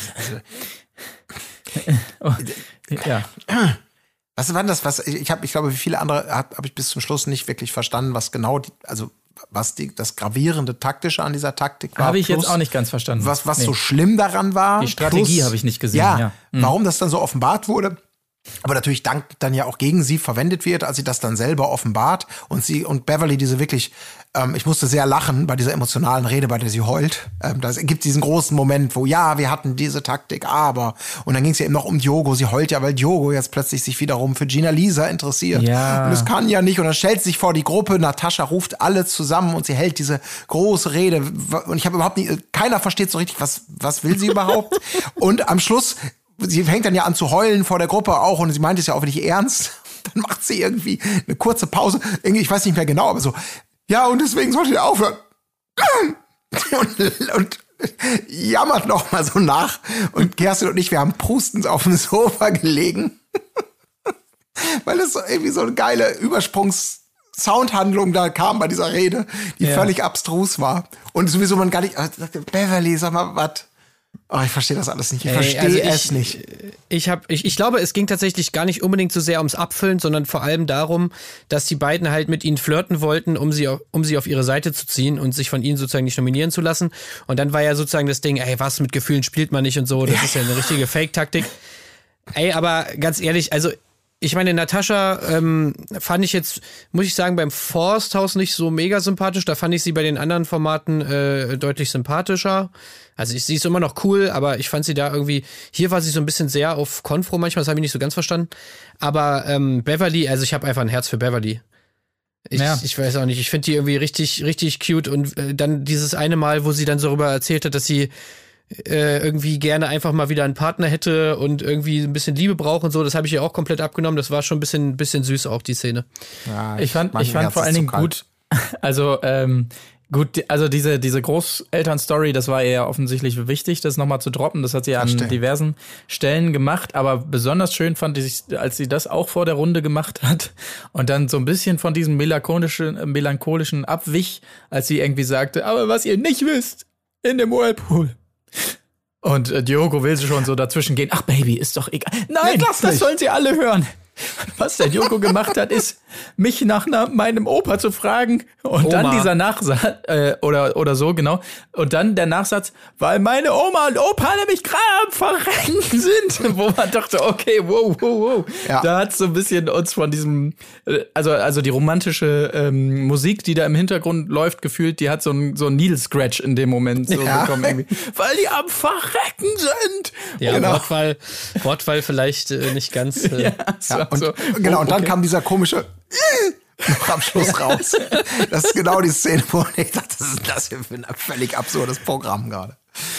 oh, ja. Was war denn das? Was ich habe, ich glaube, wie viele andere habe hab ich bis zum Schluss nicht wirklich verstanden, was genau, die, also was die, das gravierende Taktische an dieser Taktik war. Habe ich plus, jetzt auch nicht ganz verstanden. Was, was nee. so schlimm daran war. Die Strategie habe ich nicht gesehen. Ja, ja. Mhm. warum das dann so offenbart wurde. Aber natürlich dank dann ja auch gegen sie verwendet wird, als sie das dann selber offenbart und sie und Beverly diese wirklich, ähm, ich musste sehr lachen bei dieser emotionalen Rede, bei der sie heult. Ähm, das gibt diesen großen Moment, wo ja, wir hatten diese Taktik, aber und dann ging es ja eben noch um Diogo. Sie heult ja, weil Diogo jetzt plötzlich sich wiederum für Gina Lisa interessiert. Ja. Und es kann ja nicht. Und dann stellt sie sich vor die Gruppe. Natascha ruft alle zusammen und sie hält diese große Rede. Und ich habe überhaupt nicht, keiner versteht so richtig, was was will sie überhaupt. Und am Schluss sie fängt dann ja an zu heulen vor der Gruppe auch und sie meint es ja auch nicht ernst. Dann macht sie irgendwie eine kurze Pause. Irgendwie, ich weiß nicht mehr genau, aber so, ja, und deswegen solltet ihr aufhören. Und, und jammert noch mal so nach. Und Kerstin und ich, wir haben prustend auf dem Sofa gelegen. Weil es so irgendwie so eine geile Übersprungs- Soundhandlung da kam bei dieser Rede, die ja. völlig abstrus war. Und sowieso man gar nicht, Beverly, sag mal, was? Oh, ich verstehe das alles nicht. Ich verstehe also es nicht. Ich, hab, ich, ich glaube, es ging tatsächlich gar nicht unbedingt so sehr ums Abfüllen, sondern vor allem darum, dass die beiden halt mit ihnen flirten wollten, um sie, auf, um sie auf ihre Seite zu ziehen und sich von ihnen sozusagen nicht nominieren zu lassen. Und dann war ja sozusagen das Ding, ey, was, mit Gefühlen spielt man nicht und so. Das ja. ist ja eine richtige Fake-Taktik. Ey, aber ganz ehrlich, also ich meine, Natascha ähm, fand ich jetzt, muss ich sagen, beim Forsthaus nicht so mega sympathisch. Da fand ich sie bei den anderen Formaten äh, deutlich sympathischer. Also ich, sie ist immer noch cool, aber ich fand sie da irgendwie, hier war sie so ein bisschen sehr auf Konfro manchmal, das habe ich nicht so ganz verstanden. Aber ähm, Beverly, also ich habe einfach ein Herz für Beverly. Ich, ja. ich weiß auch nicht, ich finde die irgendwie richtig, richtig cute. Und äh, dann dieses eine Mal, wo sie dann so darüber erzählt hat, dass sie Äh, irgendwie gerne einfach mal wieder einen Partner hätte und irgendwie ein bisschen Liebe braucht und so, das habe ich ihr auch komplett abgenommen. Das war schon ein bisschen, bisschen süß auch, die Szene. Ja, ich, ich fand, ich fand vor allen Dingen gut, also ähm, gut, also diese, diese Großeltern-Story, das war ihr ja offensichtlich wichtig, das nochmal zu droppen. Das hat sie ja an Verstehen. diversen Stellen gemacht, aber besonders schön fand ich, als sie das auch vor der Runde gemacht hat und dann so ein bisschen von diesem melancholischen, melancholischen abwich, als sie irgendwie sagte, aber was ihr nicht wisst, in dem Whirlpool. Und äh, Diogo will schon so dazwischen gehen. Ach, Baby, ist doch egal. Nein, ja, das nicht. sollen sie alle hören. Was der Diogo gemacht hat, ist, mich nach na, meinem Opa zu fragen. Und Oma. dann dieser Nachsatz, äh, oder, oder so, genau. Und dann der Nachsatz, weil meine Oma und Opa nämlich gerade am Verrecken sind. Wo man dachte, okay, wow, wow, wow. Ja. Da hat so ein bisschen uns von diesem, also, also die romantische ähm, Musik, die da im Hintergrund läuft, gefühlt, die hat so ein, so ein Needle-Scratch in dem Moment so ja. bekommen. Irgendwie. Weil die am Verrecken sind. Ja, genau. Wortwahl, Wortwahl vielleicht äh, nicht ganz. Äh, ja, so. Ja, und, so. genau, oh, und dann okay. kam dieser komische noch am Schluss raus. Das ist genau die Szene, wo ich dachte, was ist das hier für ein völlig absurdes Programm gerade.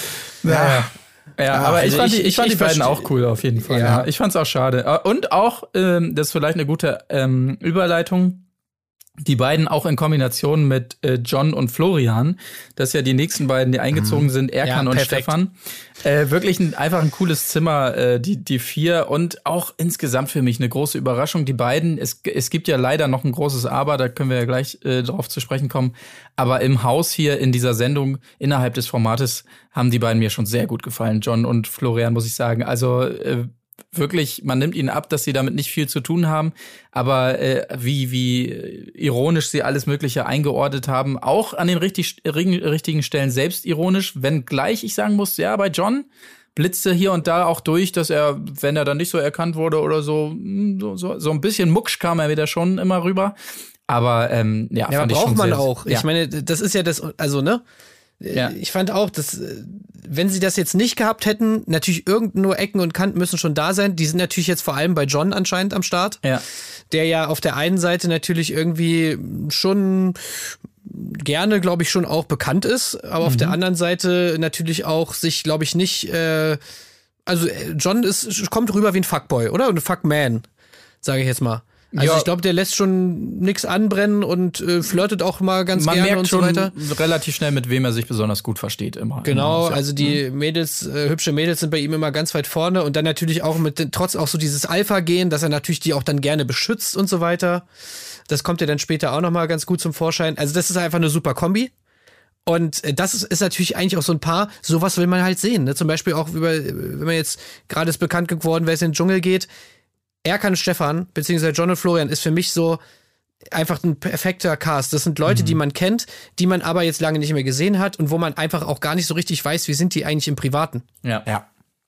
Ja. Ja, ja, aber also ich fand, ich- die, ich fand ich die beiden versteh- auch cool auf jeden Fall. Ja. Ja. Ich fand's auch schade. Und auch, ähm, das ist vielleicht eine gute ähm, Überleitung, die beiden auch in Kombination mit äh, John und Florian, das ja die nächsten beiden, die eingezogen sind, Erkan Ja, und perfekt. Stefan. Äh, wirklich ein, einfach ein cooles Zimmer, äh, die, die vier. Und auch insgesamt für mich eine große Überraschung. Die beiden, es, es gibt ja leider noch ein großes Aber, da können wir ja gleich äh, drauf zu sprechen kommen. Aber im Haus hier in dieser Sendung, innerhalb des Formates, haben die beiden mir schon sehr gut gefallen. John und Florian, muss ich sagen. Also äh, wirklich, man nimmt ihnen ab, dass sie damit nicht viel zu tun haben, aber äh, wie wie ironisch sie alles Mögliche eingeordnet haben, auch an den richtig, richtigen Stellen selbst ironisch, wenngleich ich sagen muss, ja, bei John blitzte hier und da auch durch, dass er, wenn er dann nicht so erkannt wurde oder so, so, so, so ein bisschen mucksch kam er wieder schon immer rüber. Aber ähm, ja, Ja, fand ich braucht schon man sehr, auch. Ja. Ich meine, das ist ja das, also, ne? Ja. Ich fand auch, dass, äh, wenn sie das jetzt nicht gehabt hätten, natürlich irgend nur Ecken und Kanten müssen schon da sein. Die sind natürlich jetzt vor allem bei John anscheinend am Start. Ja. Der ja auf der einen Seite natürlich irgendwie schon gerne, glaube ich, schon auch bekannt ist, aber auf der anderen Seite natürlich auch sich, glaube ich, nicht, äh, also äh, John ist, kommt rüber wie ein Fuckboy, oder? Und ein Fuckman, sage ich jetzt mal. Also Ja. ich glaube, der lässt schon nix anbrennen und äh, flirtet auch mal ganz Man gerne merkt und so schon weiter. relativ schnell, mit wem er sich besonders gut versteht immer. Genau, Ja. also die Mädels, äh, hübsche Mädels sind bei ihm immer ganz weit vorne und dann natürlich auch mit, den- trotz auch so dieses Alpha-Gehen, dass er natürlich die auch dann gerne beschützt und so weiter. Das kommt ja dann später auch nochmal ganz gut zum Vorschein. Also das ist einfach eine super Kombi. Und äh, das ist, ist natürlich eigentlich auch so ein Paar, sowas will man halt sehen. Ne? Zum Beispiel auch, über, wenn man jetzt gerade ist bekannt geworden, wer es in den Dschungel geht. Erkan und Stefan, beziehungsweise John und Florian, ist für mich so einfach ein perfekter Cast. Das sind Leute, die man kennt, die man aber jetzt lange nicht mehr gesehen hat und wo man einfach auch gar nicht so richtig weiß, wie sind die eigentlich im Privaten. Ja. Ja,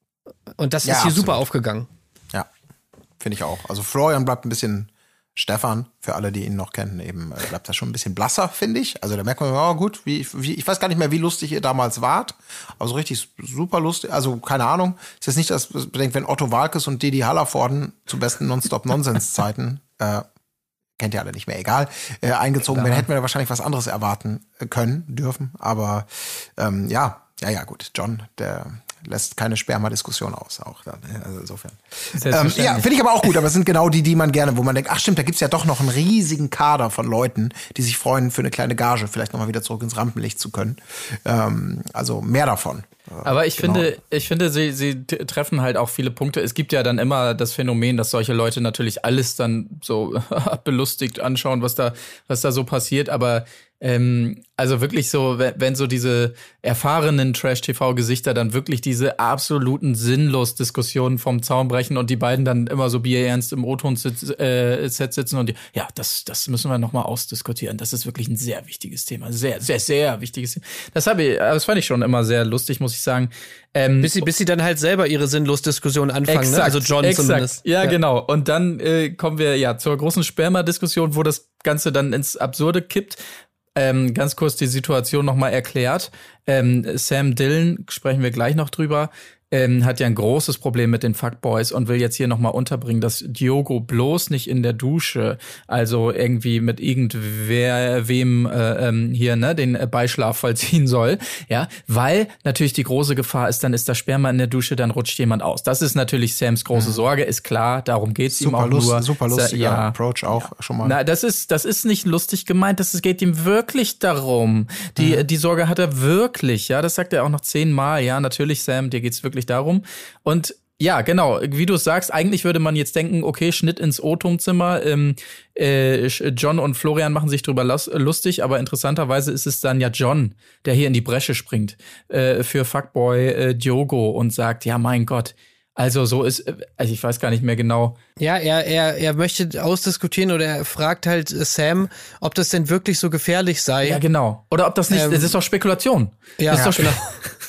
Und das Ja, ist hier absolut. super aufgegangen. ja, finde ich auch. Also Florian bleibt ein bisschen, Stefan, für alle, die ihn noch kennen, eben äh, bleibt da schon ein bisschen blasser, finde ich. Also da merkt man, ja gut, wie, wie, ich weiß gar nicht mehr, wie lustig ihr damals wart. Also richtig super lustig, also keine Ahnung. Ist jetzt nicht, dass bedenkt, wenn Otto Walkes und Didi Hallervorden zu besten Nonstop-Nonsens-Zeiten, äh, kennt ihr alle nicht mehr, egal, äh, eingezogen wären, hätten wir da wahrscheinlich was anderes erwarten können, dürfen. Aber ähm, ja, ja, ja, gut, John, der lässt keine Sperma-Diskussion aus, auch dann, also insofern. Ähm, Selbstverständlich. ja, finde ich aber auch gut, aber es sind genau die, die man gerne, wo man denkt, ach stimmt, da gibt's ja doch noch einen riesigen Kader von Leuten, die sich freuen, für eine kleine Gage vielleicht nochmal wieder zurück ins Rampenlicht zu können. Ähm, also mehr davon. Aber ich Genau. finde, ich finde, sie, sie t- treffen halt auch viele Punkte. Es gibt ja dann immer das Phänomen, dass solche Leute natürlich alles dann so belustigt anschauen, was da, was da so passiert. Aber ähm, also wirklich so, wenn, wenn so diese erfahrenen Trash-T V-Gesichter dann wirklich diese absoluten sinnlos Diskussionen vom Zaun brechen und die beiden dann immer so bierernst im O-Ton-Set äh, Set sitzen und die, ja, das, das müssen wir noch mal ausdiskutieren. Das ist wirklich ein sehr wichtiges Thema. Sehr, sehr, sehr wichtiges Thema. Das habe ich, das fand ich schon immer sehr lustig, muss ich sagen. Ähm, Bis sie, bis sie dann halt selber ihre Sinnlos-Diskussion anfangen, ne? Also John exakt. zumindest. Ja, genau. Und dann äh, kommen wir ja zur großen Sperma-Diskussion, wo das Ganze dann ins Absurde kippt. Ähm, ganz kurz die Situation nochmal erklärt. Ähm, Sam Dillon, sprechen wir gleich noch drüber, ähm, hat ja ein großes Problem mit den Fuckboys und will jetzt hier nochmal unterbringen, dass Diogo bloß nicht in der Dusche, also irgendwie mit irgendwer, wem äh, ähm, hier ne den äh, Beischlaf vollziehen soll, ja, weil natürlich die große Gefahr ist, dann ist das Sperma in der Dusche, dann rutscht jemand aus. Das ist natürlich Sams große Sorge, ist klar, darum geht's ihm Super, auch lust, nur. super lustiger Ja. Approach auch schon mal. Na, das ist, das ist nicht lustig gemeint, das ist, geht ihm wirklich darum. Die, Mhm. die Sorge hat er wirklich, ja, das sagt er auch noch zehnmal, ja, natürlich, Sam, dir geht's wirklich darum. Und ja, genau, wie du sagst, eigentlich würde man jetzt denken, okay, Schnitt ins O-Ton-Zimmer, ähm, äh, John und Florian machen sich drüber lus- lustig, aber interessanterweise ist es dann ja John, der hier in die Bresche springt, äh, für Fuckboy äh, Diogo und sagt, ja, mein Gott, also so ist, also ich weiß gar nicht mehr genau. Ja, er, er, er möchte ausdiskutieren oder er fragt halt äh, Sam, ob das denn wirklich so gefährlich sei. Ja, genau. Oder ob das nicht, Ähm, das ist doch Spekulation. Ja, das ist doch genau.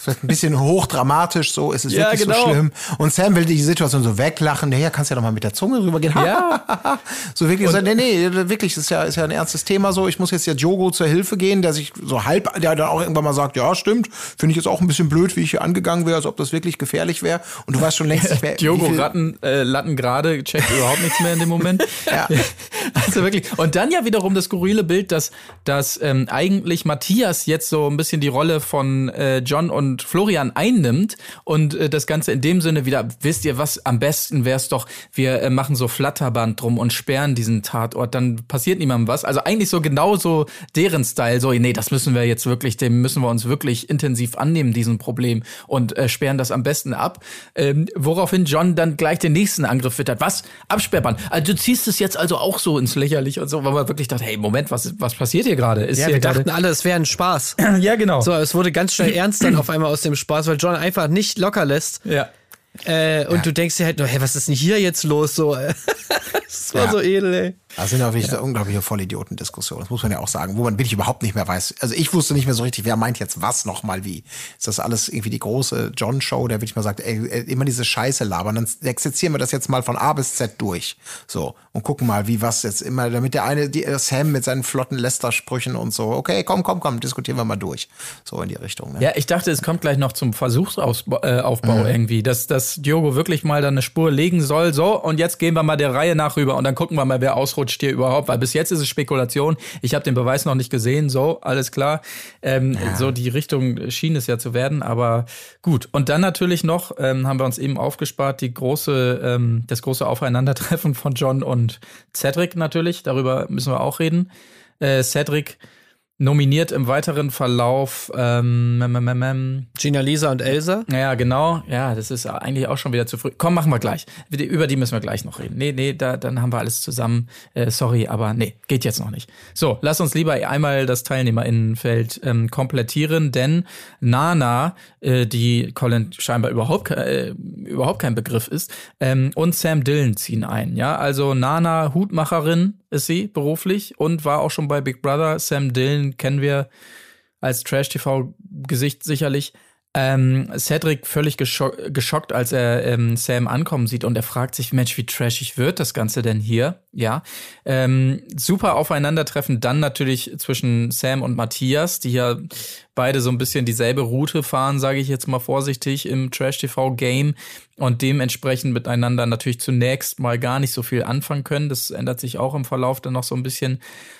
ein bisschen hochdramatisch, so ist es Ja, wirklich genau. so schlimm. Und Sam will die Situation so weglachen, ja, kannst ja doch mal mit der Zunge rübergehen. Ja. So wirklich, so, nee, nee, wirklich, das ist ja, ist ja ein ernstes Thema so. Ich muss jetzt ja Diogo zur Hilfe gehen, der sich so halb, der dann auch irgendwann mal sagt, ja, stimmt, finde ich jetzt auch ein bisschen blöd, wie ich hier angegangen wäre, als ob das wirklich gefährlich wäre. Und du weißt schon längst nicht mehr, Diogo wie viel- Ratten, äh, Latten gerade, checkt überhaupt nichts mehr in dem Moment. Ja. Also wirklich. Und dann ja wiederum das skurrile Bild, dass, dass ähm, eigentlich Matthias jetzt so ein bisschen die Rolle von äh, John und Florian einnimmt und äh, das Ganze in dem Sinne wieder, wisst ihr was, am besten wär's doch, wir äh, machen so Flatterband drum und sperren diesen Tatort, dann passiert niemandem was. Also eigentlich so genauso deren Style, so, nee, das müssen wir jetzt wirklich, dem müssen wir uns wirklich intensiv annehmen, diesem Problem, und äh, sperren das am besten ab. Ähm, woraufhin John dann gleich den nächsten Angriff wittert. Was? Absperrband? Also du ziehst es jetzt also auch so ins Lächerliche und so, weil man wirklich dachte, hey, Moment, was, was passiert hier gerade? Ist Ja, hier wir gerade- dachten alle, es wäre ein Spaß. Ja, genau. So, es wurde ganz schnell ernst dann auf einmal aus dem Spaß, weil John einfach nicht locker lässt. Ja. Äh, und du denkst dir halt nur, hey, was ist denn hier jetzt los? So, äh, das war Ja. so edel, ey. Das sind ja wirklich eine unglaubliche Vollidiotendiskussionen, das muss man ja auch sagen, wo man wirklich überhaupt nicht mehr weiß. Also ich wusste nicht mehr so richtig, wer meint jetzt was nochmal wie. Ist das alles irgendwie die große John-Show, der wirklich mal sagt, ey, immer diese Scheiße labern, dann exerzieren wir das jetzt mal von A bis Z durch. So, und gucken mal, wie was jetzt immer, damit der eine, die, Sam mit seinen flotten Lester-Sprüchen und so, okay, komm, komm, komm, diskutieren wir mal durch. So in die Richtung. Ne? Ja, ich dachte, es kommt gleich noch zum Versuchsaufbau äh, Aufbau Mhm. irgendwie, dass, dass Diogo wirklich mal da eine Spur legen soll. So, und jetzt gehen wir mal der Reihe nach rüber und dann gucken wir mal, wer ausrutscht hier überhaupt. Weil bis jetzt ist es Spekulation. Ich habe den Beweis noch nicht gesehen. So, alles klar. Ähm, Ja. So die Richtung schien es ja zu werden, aber gut. Und dann natürlich noch, ähm, haben wir uns eben aufgespart, die große, ähm, das große Aufeinandertreffen von John und Cedric natürlich. Darüber müssen wir auch reden. Äh, Cedric nominiert im weiteren Verlauf ähm, ähm, ähm, ähm, Gina, Lisa und Elsa. ja, genau. Ja, das ist eigentlich auch schon wieder zu früh. Komm, machen wir gleich. Über die müssen wir gleich noch reden. Nee, nee, da, dann haben wir alles zusammen. Äh, sorry, aber nee, geht jetzt noch nicht. So, lass uns lieber einmal das TeilnehmerInnenfeld ähm, komplettieren, denn Nana, äh, die Colin scheinbar überhaupt, äh, überhaupt kein Begriff ist, ähm, und Sam Dillon ziehen ein. Ja, also Nana, Hutmacherin ist sie beruflich und war auch schon bei Big Brother. Sam Dillon kennen wir als Trash-T V-Gesicht sicherlich. Ähm, Cedric völlig gescho- geschockt, als er ähm, Sam ankommen sieht und er fragt sich, Mensch, wie trashig wird das Ganze denn hier? Ja, ähm, super Aufeinandertreffen dann natürlich zwischen Sam und Matthias, die ja beide so ein bisschen dieselbe Route fahren, sage ich jetzt mal vorsichtig, im Trash-T V-Game und dementsprechend miteinander natürlich zunächst mal gar nicht so viel anfangen können. Das ändert sich auch im Verlauf dann noch so ein bisschen.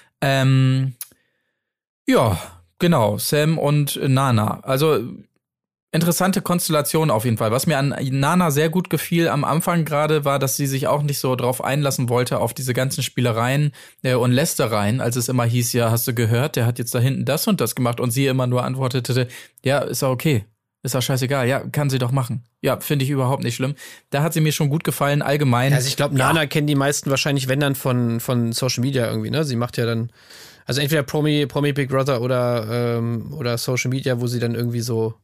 Ähm, ja, genau, Sam und Nana. Also interessante Konstellation auf jeden Fall. Was mir an Nana sehr gut gefiel am Anfang gerade, war, dass sie sich auch nicht so drauf einlassen wollte auf diese ganzen Spielereien äh, und Lästereien, als es immer hieß, ja, hast du gehört, der hat jetzt da hinten das und das gemacht und sie immer nur antwortete, ja, ist ja okay. Ist doch scheißegal. Ja, kann sie doch machen. Ja, finde ich überhaupt nicht schlimm. Da hat sie mir schon gut gefallen, allgemein. Also ich glaube, Nana kennen die meisten wahrscheinlich, wenn dann von, von Social Media irgendwie, ne? Sie macht ja dann, also entweder Promi, Promi Big Brother oder, ähm, oder Social Media, wo sie dann irgendwie so,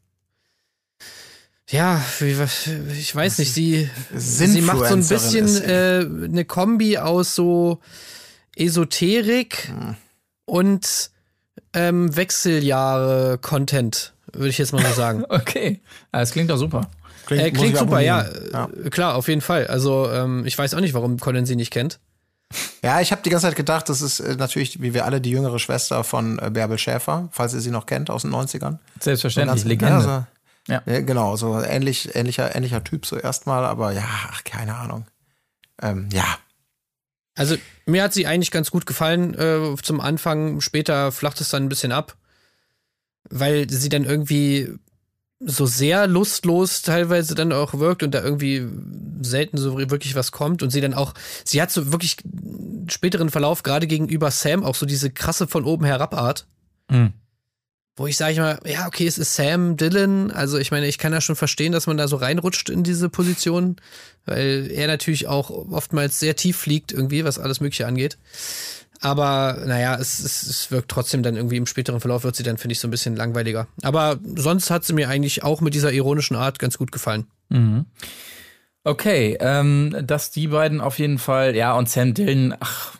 ja, wie, ich weiß nicht, sie, sie macht so ein bisschen ist sie. äh, eine Kombi aus so Esoterik Hm. und ähm, Wechseljahre-Content, würde ich jetzt mal so sagen. Okay, das klingt doch super. Klingt, Äh, muss klingt ich super, ja. abonnieren. Ja. Äh, Klar, auf jeden Fall. Also, ähm, ich weiß auch nicht, warum Colin sie nicht kennt. Ja, ich habe die ganze Zeit gedacht, das ist äh, natürlich, wie wir alle, die jüngere Schwester von äh, Bärbel Schäfer, falls ihr sie noch kennt aus den neunzigern. Selbstverständlich, So ganz- Legende. Ja, so, Ja. ja, genau, so ähnlich, ähnlicher, ähnlicher Typ so erstmal, aber ja, ach, keine Ahnung. Ähm, ja. Also, mir hat sie eigentlich ganz gut gefallen äh, zum Anfang. Später flacht es dann ein bisschen ab, weil sie dann irgendwie so sehr lustlos teilweise dann auch wirkt und da irgendwie selten so wirklich was kommt und sie dann auch, sie hat so wirklich späteren Verlauf gerade gegenüber Sam auch so diese krasse von oben herab Art, Mhm. wo ich sage ich mal, ja okay, es ist Sam Dillon, also ich meine, ich kann ja schon verstehen, dass man da so reinrutscht in diese Position, weil er natürlich auch oftmals sehr tief fliegt irgendwie, was alles Mögliche angeht. Aber naja, es, es, es wirkt trotzdem dann irgendwie im späteren Verlauf wird sie dann, finde ich, so ein bisschen langweiliger. Aber sonst hat sie mir eigentlich auch mit dieser ironischen Art ganz gut gefallen. Mhm. Okay, ähm, dass die beiden auf jeden Fall, ja, und Sam Dillon, ach,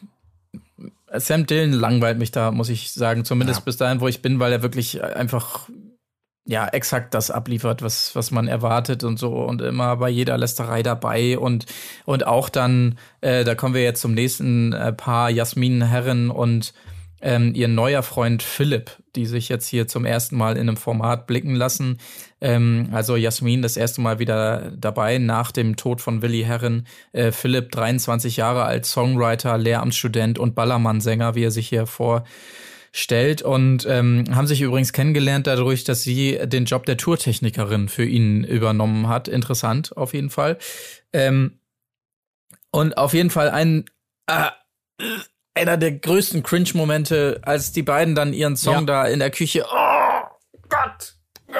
Sam Dillon langweilt mich da, muss ich sagen, zumindest Ja. bis dahin, wo ich bin, weil er wirklich einfach ja, exakt das abliefert, was, was man erwartet und so und immer bei jeder Lästerei dabei und, und auch dann, äh, da kommen wir jetzt zum nächsten äh, Paar, Jasmin Herren und ähm, ihr neuer Freund Philipp, die sich jetzt hier zum ersten Mal in einem Format blicken lassen. Ähm, also Jasmin das erste Mal wieder dabei nach dem Tod von Willi Herren. Äh, Philipp, dreiundzwanzig Jahre alt, Songwriter, Lehramtsstudent und Ballermann-Sänger, wie er sich hier vor stellt und ähm, haben sich übrigens kennengelernt dadurch, dass sie den Job der Tourtechnikerin für ihn übernommen hat. Interessant, auf jeden Fall. Ähm, und auf jeden Fall ein äh, einer der größten Cringe-Momente, als die beiden dann ihren Song ja. da in der Küche. Oh Gott!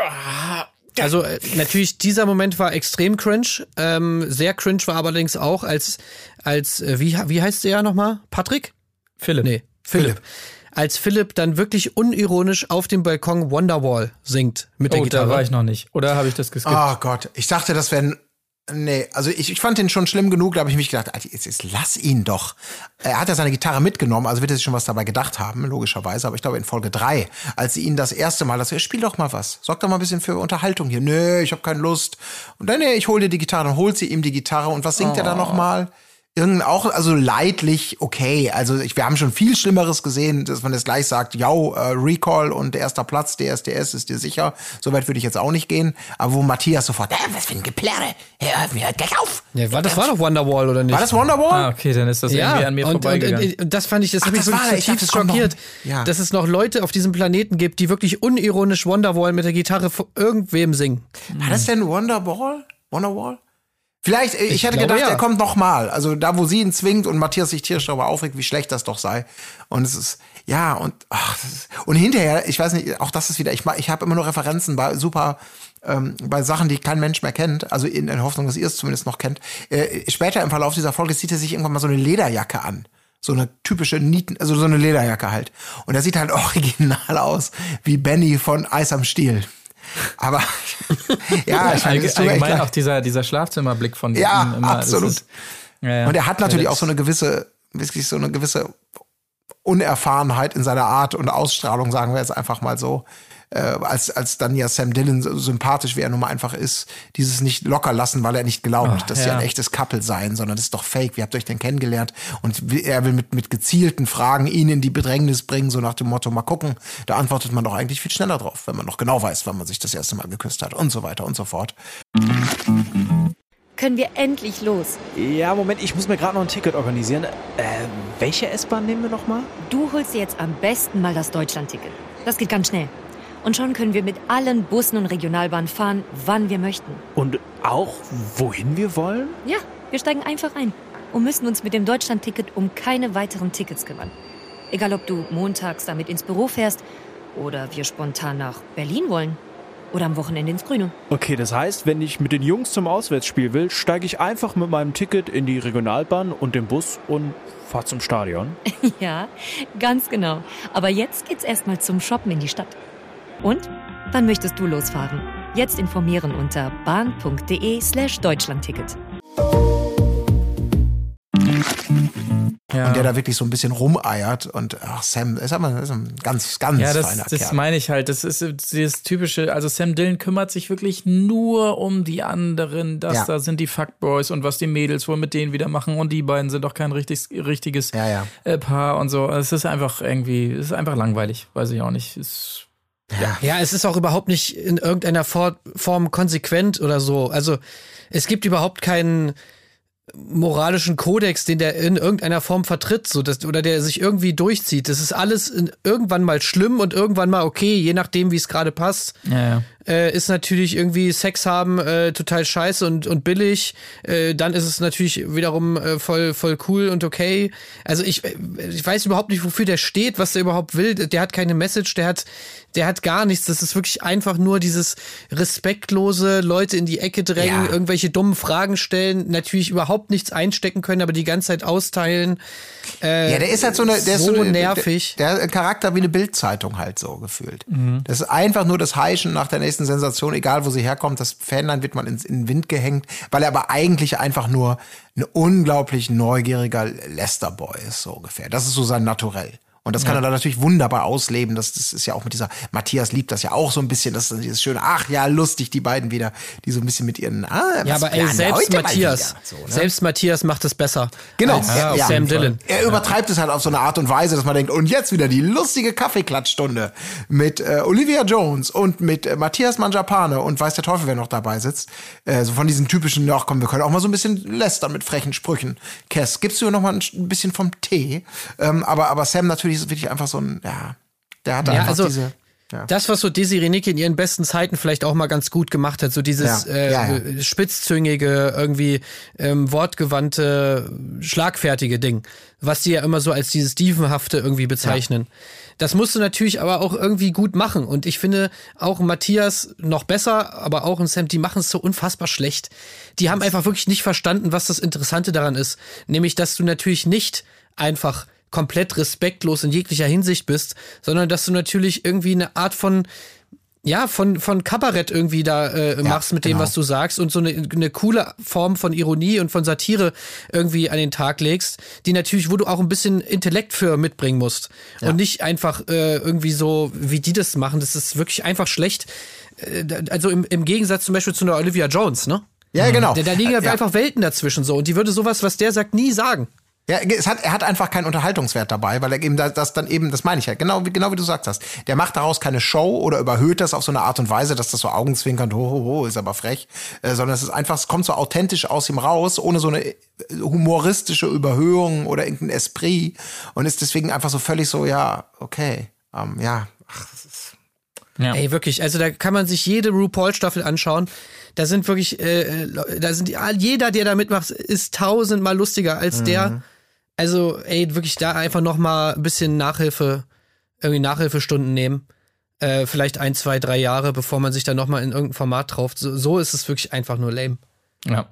Also äh, natürlich, dieser Moment war extrem cringe. Ähm, sehr cringe war allerdings auch, als, als äh, wie, wie heißt der ja nochmal? Patrick? Philipp. Nee, Philipp. Philipp. Als Philipp dann wirklich unironisch auf dem Balkon Wonderwall singt mit der oh, Gitarre. Da war ich noch nicht. Oder habe ich das geskippt? Oh Gott, ich dachte, das wäre ein Nee, also ich, ich fand den schon schlimm genug, da habe ich mich gedacht, jetzt, jetzt lass ihn doch. Er hat ja seine Gitarre mitgenommen, also wird er sich schon was dabei gedacht haben, logischerweise. Aber ich glaube in Folge drei, als sie ihn das erste Mal, dass er spiel doch mal was, sorg doch mal ein bisschen für Unterhaltung hier. Nö, ich habe keine Lust. Und dann, nee, ich hol dir die Gitarre, dann holt sie ihm die Gitarre. Und was singt oh. er da noch mal? Irgend auch, also leidlich, okay. Also ich, wir haben schon viel Schlimmeres gesehen, dass man jetzt gleich sagt, ja, äh, Recall und erster Platz, D S D S ist dir sicher. Soweit würde ich jetzt auch nicht gehen. Aber wo Matthias sofort, äh, was für ein Geplärre, hör mir gleich auf. Ja, war, das war doch Wonderwall, oder nicht? War das Wonderwall? Ah, okay, dann ist das ja, irgendwie an mir und, vorbeigegangen. Und, und das fand ich, das Ach, hat mich das wirklich war, ich zutiefst dachte, das schockiert, ja. dass es noch Leute auf diesem Planeten gibt, die wirklich unironisch Wonderwall mit der Gitarre vor irgendwem singen. War das denn Wonderwall? Wonderwall? Vielleicht, ich, ich hätte glaube, gedacht, ja. er kommt noch mal. Also da, wo sie ihn zwingt und Matthias sich tierisch darüber aufregt, wie schlecht das doch sei. Und es ist, ja, und ach, das ist, und hinterher, ich weiß nicht, auch das ist wieder, ich, ich habe immer nur Referenzen bei super, ähm, bei Sachen, die kein Mensch mehr kennt, also in der Hoffnung, dass ihr es zumindest noch kennt. Äh, später im Verlauf dieser Folge zieht er sich irgendwann mal so eine Lederjacke an. So eine typische Nieten, also so eine Lederjacke halt. Und er sieht halt original aus wie Benny von Eis am Stiel. Aber ja, ich meine, allgemein auch dieser, dieser Schlafzimmerblick von ja, ihm immer. Absolut. Ist, ja, ja. Und er hat natürlich auch so eine gewisse, wirklich so eine gewisse Unerfahrenheit in seiner Art und Ausstrahlung, sagen wir jetzt einfach mal so. Äh, als, als dann ja Sam Dillon so sympathisch, wie er nun mal einfach ist, dieses nicht locker lassen, weil er nicht glaubt, Ach, dass ja. sie ein echtes Couple seien, sondern das ist doch fake, wie habt ihr euch denn kennengelernt? Und er will mit, mit gezielten Fragen ihn in die Bedrängnis bringen, so nach dem Motto, mal gucken, da antwortet man doch eigentlich viel schneller drauf, wenn man noch genau weiß, wann man sich das erste Mal geküsst hat und so weiter und so fort. Können wir endlich los? Ja, Moment, ich muss mir gerade noch ein Ticket organisieren. Äh, welche S-Bahn nehmen wir nochmal? Du holst dir jetzt am besten mal das Deutschland-Ticket. Das geht ganz schnell. Und schon können wir mit allen Bussen und Regionalbahnen fahren, wann wir möchten. Und auch, wohin wir wollen? Ja, wir steigen einfach ein und müssen uns mit dem Deutschland-Ticket um keine weiteren Tickets kümmern. Egal, ob du montags damit ins Büro fährst oder wir spontan nach Berlin wollen oder am Wochenende ins Grüne. Okay, das heißt, wenn ich mit den Jungs zum Auswärtsspiel will, steige ich einfach mit meinem Ticket in die Regionalbahn und den Bus und fahr zum Stadion. Ja, ganz genau. Aber jetzt geht's erstmal zum Shoppen in die Stadt. Und? Wann möchtest du losfahren? Jetzt informieren unter bahn.de slash Deutschlandticket. Ja. Und der da wirklich so ein bisschen rumeiert und ach, Sam ist aber ist ein ganz, ganz ja, das, feiner das Kerl. meine ich halt. Das ist dieses typische, also Sam Dillon kümmert sich wirklich nur um die anderen. Das Ja. da sind die Fuckboys und was die Mädels wohl mit denen wieder machen und die beiden sind doch kein richtig, richtiges Ja, ja. äh, Paar und so. Es ist einfach irgendwie, es ist einfach langweilig. Weiß ich auch nicht. Es Ja. Ja, es ist auch überhaupt nicht in irgendeiner For- Form konsequent oder so. Also es gibt überhaupt keinen moralischen Kodex, den der in irgendeiner Form vertritt, so dass, oder der sich irgendwie durchzieht. Das ist alles in, irgendwann mal schlimm und irgendwann mal okay, je nachdem, wie es gerade passt. Ja, ja. Äh, ist natürlich irgendwie Sex haben äh, total scheiße und, und billig. Äh, dann ist es natürlich wiederum äh, voll, voll cool und okay. Also ich, ich weiß überhaupt nicht, wofür der steht, was der überhaupt will. Der hat keine Message, der hat, der hat gar nichts. Das ist wirklich einfach nur dieses respektlose Leute in die Ecke drängen, Ja. irgendwelche dummen Fragen stellen, natürlich überhaupt nichts einstecken können, aber die ganze Zeit austeilen. Äh, Ja, der ist halt so eine, der ist so so eine, nervig. Der, der hat einen Charakter wie eine Bildzeitung halt so gefühlt. Das ist einfach nur das Heischen nach der nächsten Sensation, egal wo sie herkommt. Das Fanlein wird man ins, in den Wind gehängt, weil er aber eigentlich einfach nur ein unglaublich neugieriger Leicester-Boy ist, so ungefähr. Das ist so sein Naturell. Und das kann ja. er dann natürlich wunderbar ausleben. Das, das ist ja auch mit dieser, Matthias liebt das ja auch so ein bisschen, das ist dieses schöne, ach ja, lustig, die beiden wieder, die so ein bisschen mit ihren, ah, ja, aber ey, selbst Matthias, so, ne? selbst Matthias macht es besser. Genau. Als ja, ja, Sam Dillon. Er übertreibt es halt auf so eine Art und Weise, dass man denkt, und jetzt wieder die lustige Kaffeeklatschstunde mit äh, Olivia Jones und mit äh, Matthias Mangiapane und weiß der Teufel, wer noch dabei sitzt. Äh, so von diesen typischen, ach komm, wir können auch mal so ein bisschen lästern mit frechen Sprüchen. Kess, gibst du noch mal ein, ein bisschen vom Tee? Ähm, aber, aber Sam natürlich ist wirklich einfach so ein, ja, der hat ja, einfach also, diese... Ja. Das, was so Desiree Nicke in ihren besten Zeiten vielleicht auch mal ganz gut gemacht hat, so dieses ja. Äh, ja, ja. spitzzüngige, irgendwie ähm, wortgewandte, schlagfertige Ding, was die ja immer so als dieses Dievenhafte irgendwie bezeichnen. Ja. Das musst du natürlich aber auch irgendwie gut machen. Und ich finde auch Matthias noch besser, aber auch ein Sam, die machen es so unfassbar schlecht. Die haben einfach wirklich nicht verstanden, was das Interessante daran ist. Nämlich, dass du natürlich nicht einfach komplett respektlos in jeglicher Hinsicht bist, sondern dass du natürlich irgendwie eine Art von ja, von, von Kabarett irgendwie da äh, ja, machst mit dem, genau. was du sagst und so eine, eine coole Form von Ironie und von Satire irgendwie an den Tag legst, die natürlich, wo du auch ein bisschen Intellekt für mitbringen musst ja. und nicht einfach äh, irgendwie so, wie die das machen, das ist wirklich einfach schlecht. Äh, also im, im Gegensatz zum Beispiel zu einer Olivia Jones, ne? Ja, genau. Da, da liegen ja ja einfach Welten dazwischen so und die würde sowas, was der sagt, nie sagen. Ja, es hat, er hat einfach keinen Unterhaltungswert dabei, weil er eben das, das dann eben, das meine ich ja, genau wie, genau wie du sagst hast. Der macht daraus keine Show oder überhöht das auf so eine Art und Weise, dass das so augenzwinkernd, ho, ho, ho, ist aber frech, äh, sondern es ist einfach, es kommt so authentisch aus ihm raus, ohne so eine humoristische Überhöhung oder irgendein Esprit und ist deswegen einfach so völlig so, ja, okay, ähm, ja, ach, das ist ja. Ey, wirklich, also da kann man sich jede RuPaul-Staffel anschauen. Da sind wirklich, äh, da sind die, jeder, der da mitmacht, ist tausendmal lustiger als mhm. der. Also, ey, wirklich da einfach noch mal ein bisschen Nachhilfe, irgendwie Nachhilfestunden nehmen. Äh, vielleicht ein, zwei, drei Jahre, bevor man sich dann noch mal in irgendein Format trauft. So, so ist es wirklich einfach nur lame. Ja.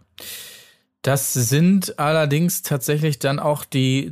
Das sind allerdings tatsächlich dann auch die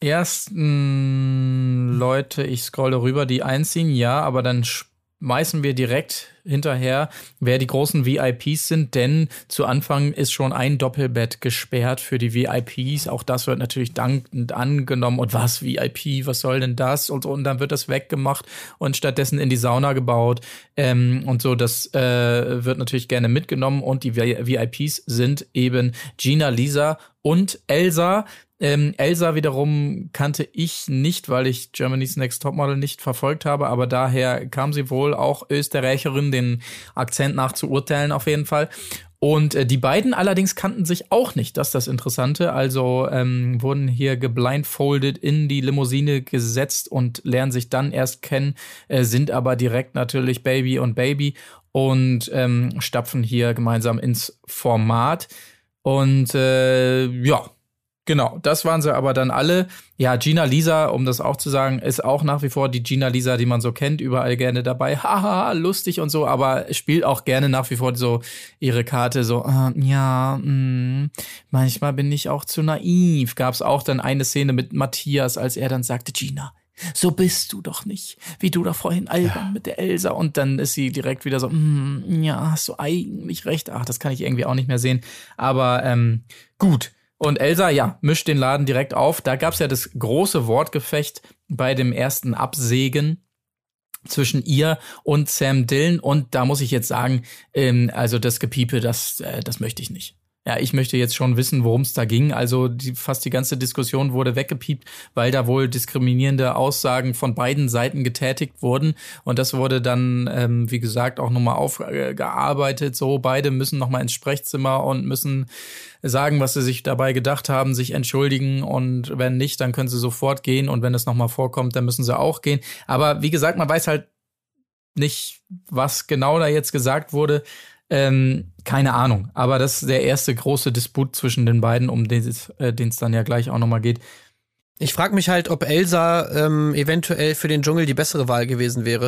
ersten Leute, ich scrolle rüber, die einziehen, ja, aber dann schmeißen wir direkt hinterher, wer die großen V I Ps sind, denn zu Anfang ist schon ein Doppelbett gesperrt für die V I Ps. Auch das wird natürlich dankend angenommen. Und was, V I P, was soll denn das? Und, und dann wird das weggemacht und stattdessen in die Sauna gebaut. Ähm, und so, das äh, wird natürlich gerne mitgenommen. Und die V I Ps sind eben Gina, Lisa und Elsa. Ähm, Elsa wiederum kannte ich nicht, weil ich Germany's Next Topmodel nicht verfolgt habe, aber daher kam sie wohl auch Österreicherin, den Akzent nach zu urteilen auf jeden Fall. Und äh, die beiden allerdings kannten sich auch nicht, das ist das Interessante. Also ähm, wurden hier geblindfoldet in die Limousine gesetzt und lernen sich dann erst kennen, äh, sind aber direkt natürlich Baby und Baby und ähm, stapfen hier gemeinsam ins Format. Und äh, ja, genau, das waren sie aber dann alle. Ja, Gina Lisa, um das auch zu sagen, ist auch nach wie vor die Gina Lisa, die man so kennt, überall gerne dabei. Haha, lustig und so, aber spielt auch gerne nach wie vor so ihre Karte so, äh, ja, mh, manchmal bin ich auch zu naiv. Gab's auch dann eine Szene mit Matthias, als er dann sagte, Gina, so bist du doch nicht, wie du da vorhin albern ja. mit der Elsa. Und dann ist sie direkt wieder so, mm, ja, hast du eigentlich recht. Ach, das kann ich irgendwie auch nicht mehr sehen. Aber ähm, gut. Und Elsa, ja, mischt den Laden direkt auf. Da gab's ja das große Wortgefecht bei dem ersten Absägen zwischen ihr und Sam Dillon. Und da muss ich jetzt sagen, ähm, also das Gepiepe, das, äh, das möchte ich nicht. Ja, ich möchte jetzt schon wissen, worum es da ging. Also die, fast die ganze Diskussion wurde weggepiept, weil da wohl diskriminierende Aussagen von beiden Seiten getätigt wurden. Und das wurde dann, ähm, wie gesagt, auch nochmal aufgearbeitet. So, beide müssen nochmal ins Sprechzimmer und müssen sagen, was sie sich dabei gedacht haben, sich entschuldigen. Und wenn nicht, dann können sie sofort gehen. Und wenn das nochmal vorkommt, dann müssen sie auch gehen. Aber wie gesagt, man weiß halt nicht, was genau da jetzt gesagt wurde. Ähm, keine Ahnung, aber das ist der erste große Disput zwischen den beiden, um den es äh, dann ja gleich auch nochmal geht. Ich frage mich halt, ob Elsa ähm, eventuell für den Dschungel die bessere Wahl gewesen wäre.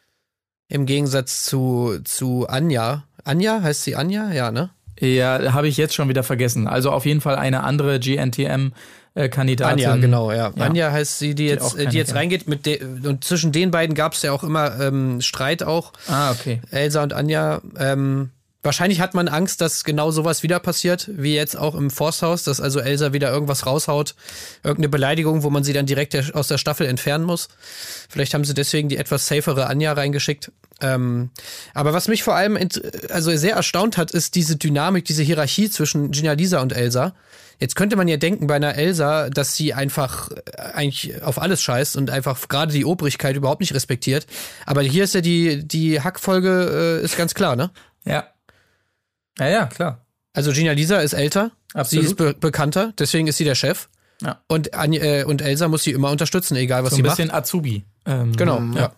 Im Gegensatz zu, zu Anja. Anja? Heißt sie Anja? Ja, ne? Ja, habe ich jetzt schon wieder vergessen. Also auf jeden Fall eine andere G N T M-Kandidatin. Anja, genau, ja. ja. Anja heißt sie, die jetzt, die, die jetzt reingeht. Mit de- und zwischen den beiden gab es ja auch immer ähm, Streit auch. Ah, okay. Elsa und Anja. Ähm, Wahrscheinlich hat man Angst, dass genau sowas wieder passiert, wie jetzt auch im Forsthaus, dass also Elsa wieder irgendwas raushaut, irgendeine Beleidigung, wo man sie dann direkt der, aus der Staffel entfernen muss. Vielleicht haben sie deswegen die etwas safere Anja reingeschickt. Ähm, aber was mich vor allem int- also sehr erstaunt hat, ist diese Dynamik, diese Hierarchie zwischen Gina Lisa und Elsa. Jetzt könnte man ja denken bei einer Elsa, dass sie einfach eigentlich auf alles scheißt und einfach gerade die Obrigkeit überhaupt nicht respektiert. Aber hier ist ja die, die Hackfolge äh, ist ganz klar, ne? Ja. Ja, ja, klar. Also Gina Lisa ist älter, Absolut. sie ist be- bekannter, deswegen ist sie der Chef. Ja. Und, An- äh, und Elsa muss sie immer unterstützen, egal was So sie ein macht. bisschen Azubi. Ähm, Genau, Mhm. ja.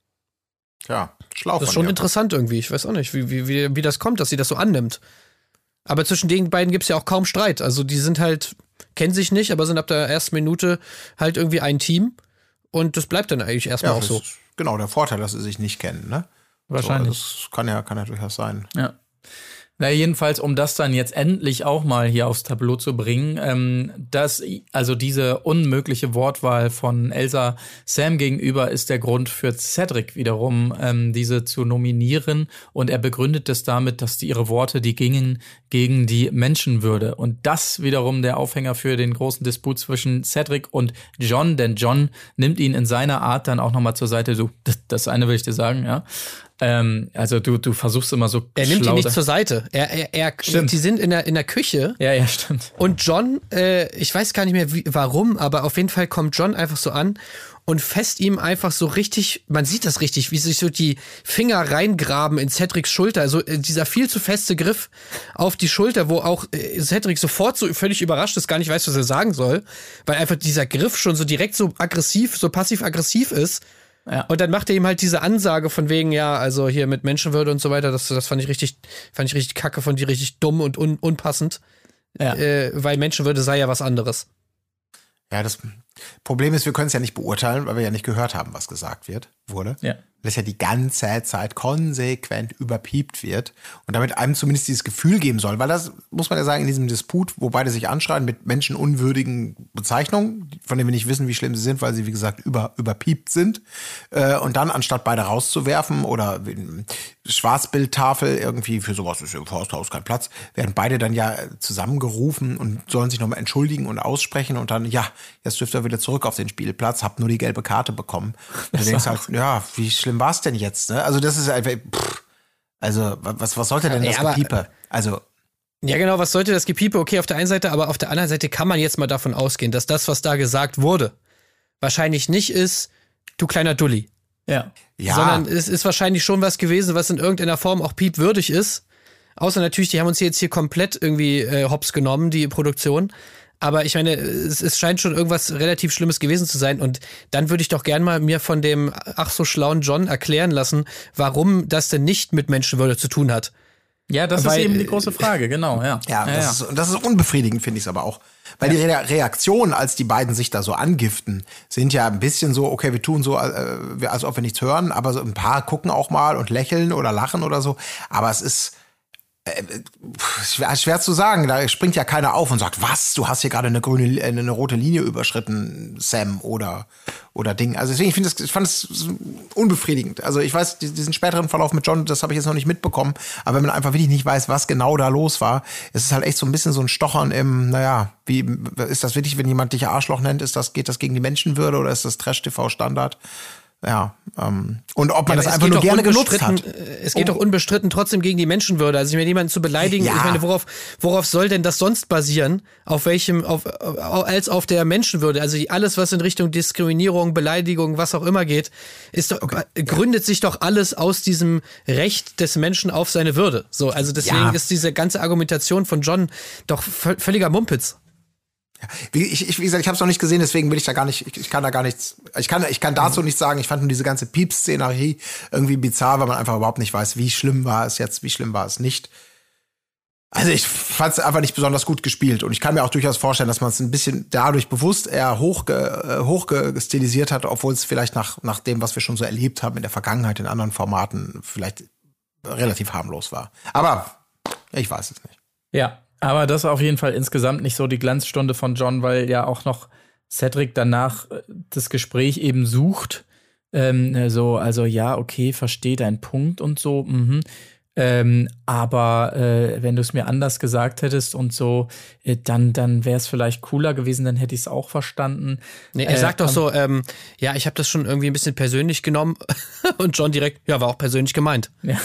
Ja, schlau Das ist von schon ihr. interessant irgendwie. Ich weiß auch nicht, wie, wie, wie, wie das kommt, dass sie das so annimmt. Aber zwischen den beiden gibt's ja auch kaum Streit. Also die sind halt, kennen sich nicht, aber sind ab der ersten Minute halt irgendwie ein Team. Und das bleibt dann eigentlich erstmal Ja, auch das so. ist genau der Vorteil, dass sie sich nicht kennen, ne? Wahrscheinlich. So, das kann ja, kann ja durchaus sein. Ja. Na, jedenfalls, um das dann jetzt endlich auch mal hier aufs Tableau zu bringen, ähm, dass, also diese unmögliche Wortwahl von Elsa Sam gegenüber ist der Grund für Cedric wiederum, ähm, diese zu nominieren. Und er begründet es damit, dass die, ihre Worte, die gingen gegen die Menschenwürde. Und das wiederum der Aufhänger für den großen Disput zwischen Cedric und John, denn John nimmt ihn in seiner Art dann auch nochmal zur Seite. Du, das, das eine will ich dir sagen, ja. Ähm, also du, du versuchst immer so Er nimmt ihn schlau nicht da- zur Seite. Er, er, er, Stimmt. die sind in der, in der Küche. Ja, ja, stimmt. Und John, äh, ich weiß gar nicht mehr wie, warum, aber auf jeden Fall kommt John einfach so an und fässt ihm einfach so richtig, man sieht das richtig, wie sich so die Finger reingraben in Cedrics Schulter. Also äh, dieser viel zu feste Griff auf die Schulter, wo auch äh, Cedric sofort so völlig überrascht ist, gar nicht weiß, was er sagen soll, weil einfach dieser Griff schon so direkt so aggressiv, so passiv-aggressiv ist. Ja. Und dann macht er ihm halt diese Ansage von wegen, ja, also hier mit Menschenwürde und so weiter, das, das fand ich richtig, fand ich richtig kacke, fand ich richtig dumm und un, unpassend. Ja. Äh, weil Menschenwürde sei ja was anderes. Ja, das Problem ist, wir können es ja nicht beurteilen, weil wir ja nicht gehört haben, was gesagt wird, wurde. Ja. Weil es ja die ganze Zeit konsequent überpiept wird und damit einem zumindest dieses Gefühl geben soll, weil das, muss man ja sagen, in diesem Disput, wo beide sich anschreien mit menschenunwürdigen Bezeichnungen, von denen wir nicht wissen, wie schlimm sie sind, weil sie, wie gesagt, über, überpiept sind, äh, und dann, anstatt beide rauszuwerfen oder Schwarzbildtafel irgendwie, für sowas ist im Forsthaus kein Platz, werden beide dann ja zusammengerufen und sollen sich nochmal entschuldigen und aussprechen und dann, ja, jetzt dürft ihr wieder zurück auf den Spielplatz, habt nur die gelbe Karte bekommen. Und du denkst halt, ja, wie schlimm war es denn jetzt? Ne? Also das ist einfach, pff, also was, was sollte denn Ja, das aber- Gepiepe? Also Ja, genau, was sollte das Gepiepe? Okay, auf der einen Seite, aber auf der anderen Seite kann man jetzt mal davon ausgehen, dass das, was da gesagt wurde, wahrscheinlich nicht ist, du kleiner Dulli. Ja. ja, Sondern es ist wahrscheinlich schon was gewesen, was in irgendeiner Form auch piepwürdig ist. Außer natürlich, die haben uns jetzt hier komplett irgendwie äh, hops genommen, die Produktion. Aber ich meine, es, es scheint schon irgendwas relativ Schlimmes gewesen zu sein. Und dann würde ich doch gern mal mir von dem ach so schlauen John erklären lassen, warum das denn nicht mit Menschenwürde zu tun hat. Ja, das Weil, ist eben die große Frage, genau, ja. Ja, ja, das, ja. Ist, und das ist unbefriedigend, finde ich es aber auch. Weil die Re Reaktionen, als die beiden sich da so angiften, sind ja ein bisschen so, okay, wir tun so, äh, als ob wir nichts hören, aber so ein paar gucken auch mal und lächeln oder lachen oder so. Aber es ist äh, schwer, schwer zu sagen. Da springt ja keiner auf und sagt, was, du hast hier gerade eine grüne, äh, eine rote Linie überschritten, Sam, oder oder Ding. Also deswegen, ich finde das, ich fand es unbefriedigend. Also ich weiß, diesen späteren Verlauf mit John, das habe ich jetzt noch nicht mitbekommen. Aber wenn man einfach wirklich nicht weiß, was genau da los war, ist es halt echt so ein bisschen so ein Stochern im, naja, wie ist das wirklich, wenn jemand dich Arschloch nennt, ist das, geht das gegen die Menschenwürde oder ist das Trash-T V-Standard? Ja, ähm, und ob man Ja, das aber es einfach geht nur doch gerne genutzt unbestritten- hat. äh, Es geht doch unbestritten trotzdem gegen die Menschenwürde. Also ich meine, jemanden zu beleidigen, Ja. ich meine, worauf, worauf soll denn das sonst basieren? Auf welchem, auf, auf, als auf der Menschenwürde? Also die- alles, was in Richtung Diskriminierung, Beleidigung, was auch immer geht, ist doch, gründet sich doch alles aus diesem Recht des Menschen auf seine Würde. So, also deswegen Ja. ist diese ganze Argumentation von John doch vö- völliger Mumpitz. Wie, ich, ich, wie gesagt, ich habe es noch nicht gesehen, deswegen will ich da gar nicht, ich, ich kann da gar nichts, ich kann, ich kann dazu nichts sagen. Ich fand nur diese ganze Pieps-Szenerie irgendwie bizarr, weil man einfach überhaupt nicht weiß, wie schlimm war es jetzt, wie schlimm war es nicht. Also ich fand es einfach nicht besonders gut gespielt und ich kann mir auch durchaus vorstellen, dass man es ein bisschen dadurch bewusst eher hochge, äh, hochgestilisiert hat, obwohl es vielleicht nach, nach dem, was wir schon so erlebt haben in der Vergangenheit in anderen Formaten, vielleicht relativ harmlos war. Aber ich weiß es nicht. Ja, aber das ist auf jeden Fall insgesamt nicht so die Glanzstunde von John, weil ja auch noch Cedric danach äh, das Gespräch eben sucht. Ähm, so, also ja, okay, verstehe deinen Punkt und so. Mhm. Ähm, aber äh, wenn du es mir anders gesagt hättest und so, äh, dann, dann wäre es vielleicht cooler gewesen, dann hätte ich es auch verstanden. Nee, er äh, sagt doch so, ähm, ja, ich habe das schon irgendwie ein bisschen persönlich genommen und John direkt, ja, war auch persönlich gemeint. Ja,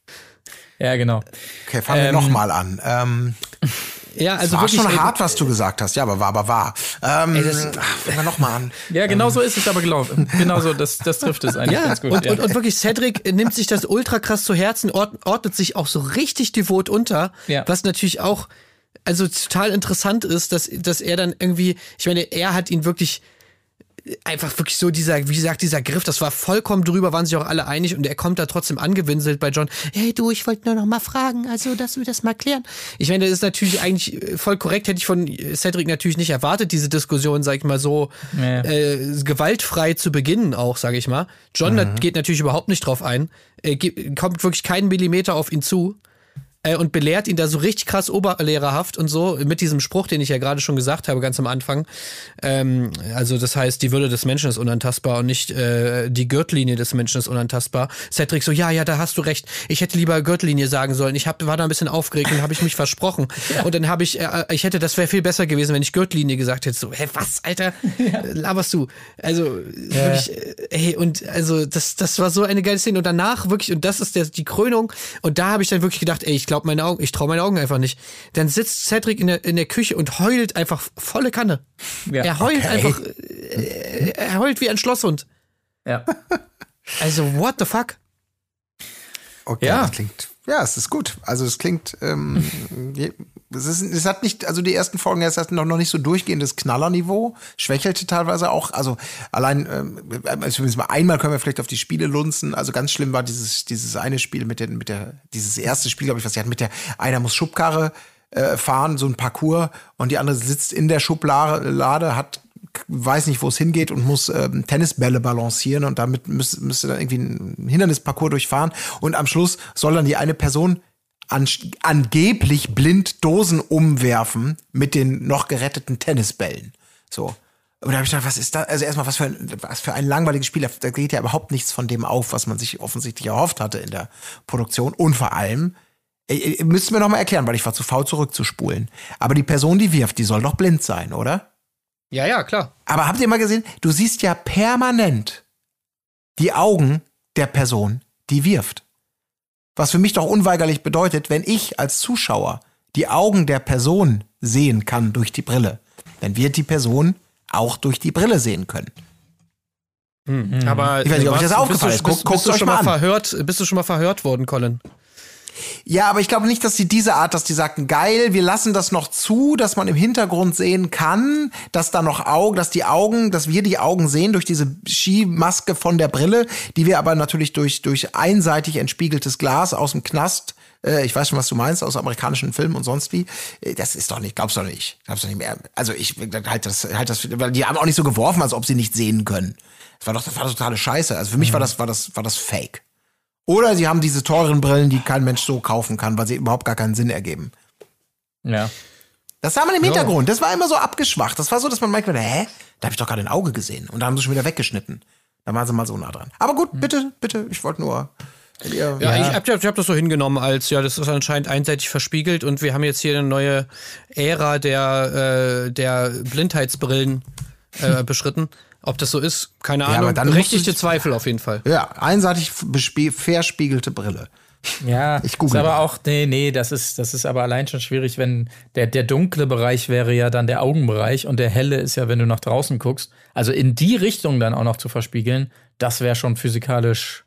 ja genau. Okay, fangen wir Ähm, nochmal an. Ähm, Ja, also war wirklich, schon ey, hart, was du gesagt hast. Ja, aber war, aber wahr. Ähm, Ey, das- ach, fangen wir nochmal an. Ja, genau so ist es aber gelaufen. Genau so, das, das trifft es eigentlich Ja, ganz gut. und, ja. und, und wirklich, Cedric nimmt sich das ultra krass zu Herzen, ord, ordnet sich auch so richtig devot unter, Ja. was natürlich auch also total interessant ist, dass, dass er dann irgendwie, ich meine, er hat ihn wirklich einfach wirklich so dieser, wie gesagt, dieser Griff, das war vollkommen drüber, waren sich auch alle einig und er kommt da trotzdem angewinselt bei John. Hey du, ich wollte nur noch mal fragen, also dass wir das mal klären. Ich meine, das ist natürlich eigentlich voll korrekt, hätte ich von Cedric natürlich nicht erwartet, diese Diskussion, sag ich mal so, Ja. äh, gewaltfrei zu beginnen auch, sag ich mal. John Mhm. geht natürlich überhaupt nicht drauf ein, äh, ge- kommt wirklich keinen Millimeter auf ihn zu. äh, Und belehrt ihn da so richtig krass oberlehrerhaft und so mit diesem Spruch, den ich ja gerade schon gesagt habe, ganz am Anfang. Ähm, also das heißt, die Würde des Menschen ist unantastbar und nicht äh, die Gürtellinie des Menschen ist unantastbar. Cedric so, ja, ja, da hast du recht. Ich hätte lieber Gürtellinie sagen sollen. Ich hab, war da ein bisschen aufgeregt und habe ich mich versprochen. Ja. Und dann habe ich, äh, ich hätte, das wäre viel besser gewesen, wenn ich Gürtellinie gesagt hätte. So, hä, was, Alter? Ja. Laberst du? Also ja. wirklich, äh, ey, und also das, das war so eine geile Szene. Und danach wirklich, und das ist der, die Krönung. Und da habe ich dann wirklich gedacht, ey, ich glaube meine Augen, ich traue meine Augen einfach nicht. Dann sitzt Cedric in der, in der Küche und heult einfach volle Kanne. Ja. Er heult Okay. einfach, äh, er heult wie ein Schlosshund. Ja. Also, what the fuck? Okay, Ja. das klingt, ja, es ist gut. Also es klingt, ähm, je- es, ist, es hat nicht, also die ersten Folgen, es hat noch, noch nicht so durchgehendes Knallerniveau, schwächelte teilweise auch, also allein, ähm, also zumindest mal einmal können wir vielleicht auf die Spiele lunzen, also ganz schlimm war dieses, dieses eine Spiel mit der, mit der, dieses erste Spiel, glaube ich, was sie hatten, mit der, einer muss Schubkarre äh, fahren, so ein Parcours, und die andere sitzt in der Schublade, hat weiß nicht, wo es hingeht und muss ähm, Tennisbälle balancieren und damit müsste, müsste dann irgendwie ein Hindernisparcours durchfahren und am Schluss soll dann die eine Person an, angeblich blind Dosen umwerfen mit den noch geretteten Tennisbällen. So. Und da habe ich gedacht, was ist da? Also erstmal, was für ein, was für ein langweiliges Spiel. Da geht ja überhaupt nichts von dem auf, was man sich offensichtlich erhofft hatte in der Produktion. Und vor allem, ihr müsst mir noch mal erklären, weil ich war zu faul zurückzuspulen. Aber die Person, die wirft, die soll doch blind sein, oder? Ja, ja, klar. Aber habt ihr mal gesehen, du siehst ja permanent die Augen der Person, die wirft. Was für mich doch unweigerlich bedeutet, wenn ich als Zuschauer die Augen der Person sehen kann durch die Brille, dann wird die Person auch durch die Brille sehen können. Hm. Aber Ich weiß nicht, ob euch das warst- aufgefallen ist. bist du, bist, Guckt- bist du guckt schon euch mal mal an. verhört? Bist du schon mal verhört worden, Colin? Ja, aber ich glaube nicht, dass sie diese Art, dass die sagten, geil, wir lassen das noch zu, dass man im Hintergrund sehen kann, dass da noch Augen, dass die Augen, dass wir die Augen sehen durch diese Skimaske von der Brille, die wir aber natürlich durch, durch einseitig entspiegeltes Glas aus dem Knast, äh, ich weiß schon, was du meinst, aus amerikanischen Filmen und sonst wie, äh, das ist doch nicht, glaubst du doch nicht, glaubst du nicht mehr. Also ich halt das, halt das, weil die haben auch nicht so geworfen, als ob sie nicht sehen können. Das war doch, das war doch totale Scheiße. Also für mich war das, war das, war das Fake. Oder sie haben diese teuren Brillen, die kein Mensch so kaufen kann, weil sie überhaupt gar keinen Sinn ergeben. Ja. Das sah man im Hintergrund. Das war immer so abgeschwacht. Das war so, dass man merkt, hä? Da habe ich doch gerade ein Auge gesehen. Und da haben sie schon wieder weggeschnitten. Da waren sie mal so nah dran. Aber gut, bitte, bitte. Ich wollte nur. Ihr, Ja, ich habe ich hab das so hingenommen als, ja, das ist anscheinend einseitig verspiegelt und wir haben jetzt hier eine neue Ära der, äh, der Blindheitsbrillen äh, beschritten. Ob das so ist, keine Ja, aber Ahnung. dann Berechtigte musst du- Zweifel auf jeden Fall. ja, einseitig bespie- verspiegelte Brille. Ja, Ich google ist aber mal. auch, nee, nee, das ist, das ist aber allein schon schwierig, wenn der, der dunkle Bereich wäre ja dann der Augenbereich und der helle ist ja, wenn du nach draußen guckst. Also in die Richtung dann auch noch zu verspiegeln, das wäre schon physikalisch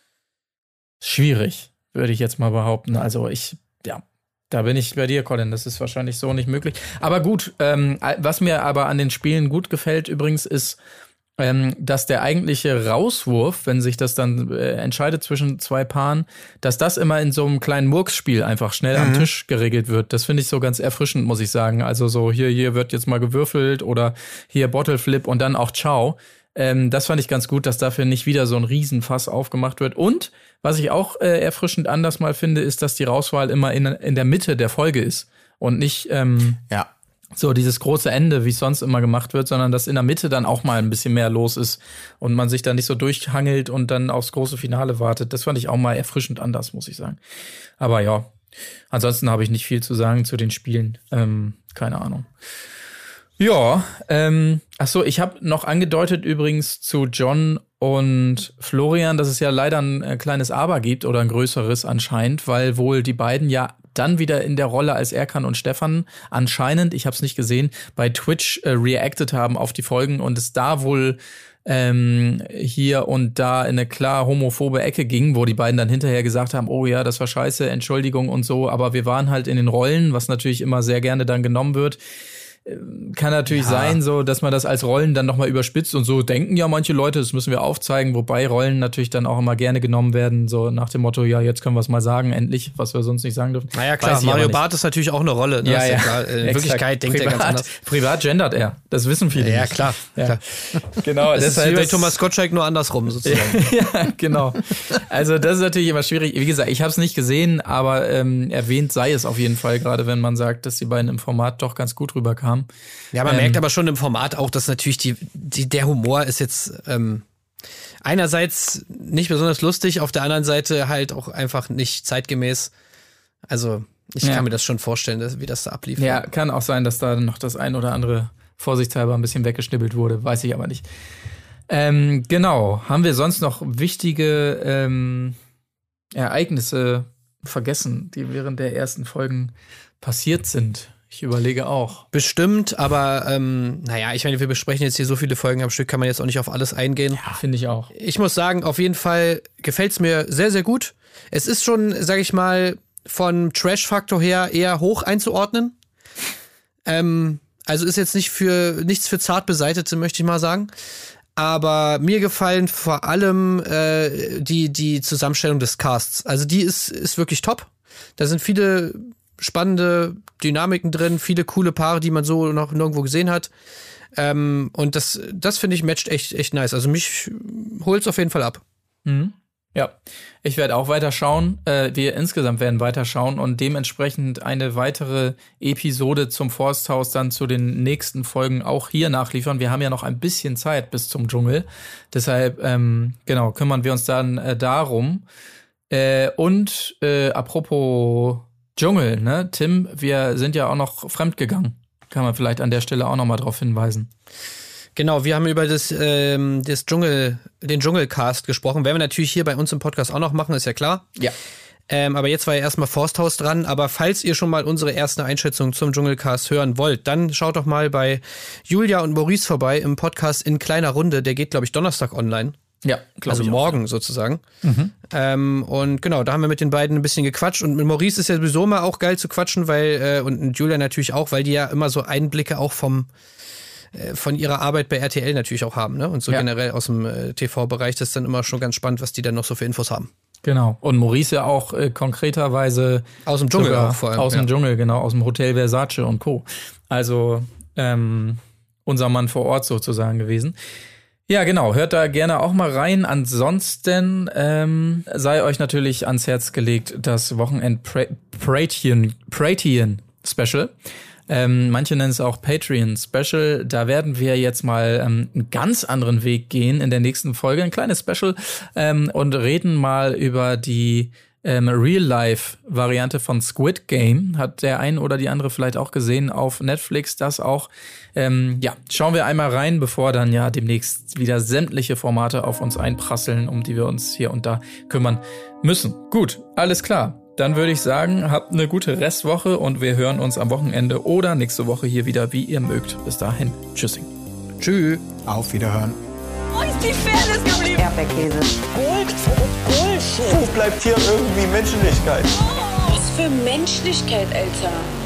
schwierig, würde ich jetzt mal behaupten. Also ich, ja, da bin ich bei dir, Colin. Das ist wahrscheinlich so nicht möglich. Aber gut, ähm, was mir aber an den Spielen gut gefällt übrigens ist, ähm, dass der eigentliche Rauswurf, wenn sich das dann äh, entscheidet zwischen zwei Paaren, dass das immer in so einem kleinen Murksspiel einfach schnell am Tisch geregelt wird. Das finde ich so ganz erfrischend, muss ich sagen. Also so hier, hier wird jetzt mal gewürfelt oder hier Bottle Flip und dann auch Ciao. Ähm, das fand ich ganz gut, dass dafür nicht wieder so ein Riesenfass aufgemacht wird. Und was ich auch äh, erfrischend anders mal finde, ist, dass die Rauswahl immer in, in der Mitte der Folge ist und nicht ähm, Ja. so dieses große Ende, wie es sonst immer gemacht wird, sondern dass in der Mitte dann auch mal ein bisschen mehr los ist und man sich dann nicht so durchhangelt und dann aufs große Finale wartet. Das fand ich auch mal erfrischend anders, muss ich sagen. Aber ja, ansonsten habe ich nicht viel zu sagen zu den Spielen. Ähm, keine Ahnung. Ja, ähm, ach so, ich habe noch angedeutet übrigens zu John und Florian, dass es ja leider ein äh, kleines Aber gibt oder ein größeres anscheinend, weil wohl die beiden ja dann wieder in der Rolle als Erkan und Stefan anscheinend, ich habe es nicht gesehen, bei Twitch äh, reacted haben auf die Folgen und es da wohl ähm, hier und da in eine klar homophobe Ecke ging, wo die beiden dann hinterher gesagt haben, oh ja, das war scheiße, Entschuldigung und so, aber wir waren halt in den Rollen, was natürlich immer sehr gerne dann genommen wird. Kann natürlich ja. sein, so, dass man das als Rollen dann nochmal überspitzt und so denken ja manche Leute, das müssen wir aufzeigen, wobei Rollen natürlich dann auch immer gerne genommen werden, so nach dem Motto, ja, jetzt können wir es mal sagen, endlich, was wir sonst nicht sagen dürfen. Naja, klar, Mario Barth ist natürlich auch eine Rolle. Ne? Ja, ja. ja in Wirklichkeit denkt privat, er ganz anders. Privat gendert er, das wissen viele Ja, nicht. klar. Ja, klar. Genau. Das, das ist wie bei das, Thomas Gottschalk nur andersrum sozusagen. Ja, genau. Also das ist natürlich immer schwierig. Wie gesagt, ich habe es nicht gesehen, aber ähm, erwähnt sei es auf jeden Fall, gerade wenn man sagt, dass die beiden im Format doch ganz gut rüberkamen. Ja, man ähm, merkt aber schon im Format auch, dass natürlich die, die der Humor ist jetzt ähm, einerseits nicht besonders lustig, auf der anderen Seite halt auch einfach nicht zeitgemäß. Also ich ja. kann mir das schon vorstellen, dass, wie das da ablief. Ja, kann auch sein, dass da noch das ein oder andere vorsichtshalber ein bisschen weggeschnibbelt wurde, weiß ich aber nicht. Ähm, genau, haben wir sonst noch wichtige ähm, Ereignisse vergessen, die während der ersten Folgen passiert sind? Ich überlege auch. Bestimmt, aber ähm, naja, ich meine, wir besprechen jetzt hier so viele Folgen am Stück, kann man jetzt auch nicht auf alles eingehen. Ja, finde ich auch. Ich muss sagen, auf jeden Fall gefällt es mir sehr, sehr gut. Es ist schon, sag ich mal, von Trash-Faktor her eher hoch einzuordnen. Ähm, also ist jetzt nicht für nichts für zart Beseitete, möchte ich mal sagen. Aber mir gefallen vor allem äh, die, die Zusammenstellung des Casts. Also die ist, ist wirklich top. Da sind viele spannende Dynamiken drin, viele coole Paare, die man so noch nirgendwo gesehen hat. Ähm, und das, das finde ich matcht echt, echt nice. Also mich holt's auf jeden Fall ab. Mhm. Ja, ich werde auch weiter schauen. Äh, wir insgesamt werden weiter schauen und dementsprechend eine weitere Episode zum Forsthaus dann zu den nächsten Folgen auch hier nachliefern. Wir haben ja noch ein bisschen Zeit bis zum Dschungel. Deshalb, ähm, genau, kümmern wir uns dann äh, darum. Äh, und äh, apropos Dschungel, ne? Tim, wir sind ja auch noch fremdgegangen. Kann man vielleicht an der Stelle auch noch mal drauf hinweisen. Genau, wir haben über das, ähm, das Dschungel, den Dschungelcast gesprochen. Werden wir natürlich hier bei uns im Podcast auch noch machen, ist ja klar. Ja. Ähm, aber jetzt war ja erstmal Forsthaus dran. Aber falls ihr schon mal unsere erste Einschätzung zum Dschungelcast hören wollt, dann schaut doch mal bei Julia und Maurice vorbei im Podcast in kleiner Runde. Der geht, glaube ich, Donnerstag online. Ja, also ich morgen auch. sozusagen. Mhm. Ähm, und genau, da haben wir mit den beiden ein bisschen gequatscht. Und mit Maurice ist ja sowieso immer auch geil zu quatschen, weil, äh, und mit Julia natürlich auch, weil die ja immer so Einblicke auch vom äh, von ihrer Arbeit bei R T L natürlich auch haben, ne? Und so ja. generell aus dem äh, T V-Bereich, das ist dann immer schon ganz spannend, was die dann noch so für Infos haben. Genau. Und Maurice ja auch äh, konkreterweise aus dem Dschungel auch vor allem. Aus dem ja. Dschungel, genau, aus dem Hotel Versace und Co. Also ähm, unser Mann vor Ort sozusagen gewesen. Ja, genau. Hört da gerne auch mal rein. Ansonsten ähm, sei euch natürlich ans Herz gelegt das Wochenend-Pratian-Special. Ähm, manche nennen es auch Patreon-Special. Da werden wir jetzt mal ähm, einen ganz anderen Weg gehen in der nächsten Folge. Ein kleines Special ähm, und reden mal über die ähm, Real-Life-Variante von Squid Game. Hat der ein oder die andere vielleicht auch gesehen auf Netflix. Das auch. Ähm, ja, schauen wir einmal rein, bevor dann ja demnächst wieder sämtliche Formate auf uns einprasseln, um die wir uns hier und da kümmern müssen. Gut, alles klar. Dann würde ich sagen, habt eine gute Restwoche und wir hören uns am Wochenende oder nächste Woche hier wieder, wie ihr mögt. Bis dahin. Tschüssing. Tschüss. Auf Wiederhören. Wo ist die Fairness geblieben? Erdbeerkäse. Gold, Bullshit. Wo bleibt hier irgendwie Menschlichkeit? Was für Menschlichkeit, Alter.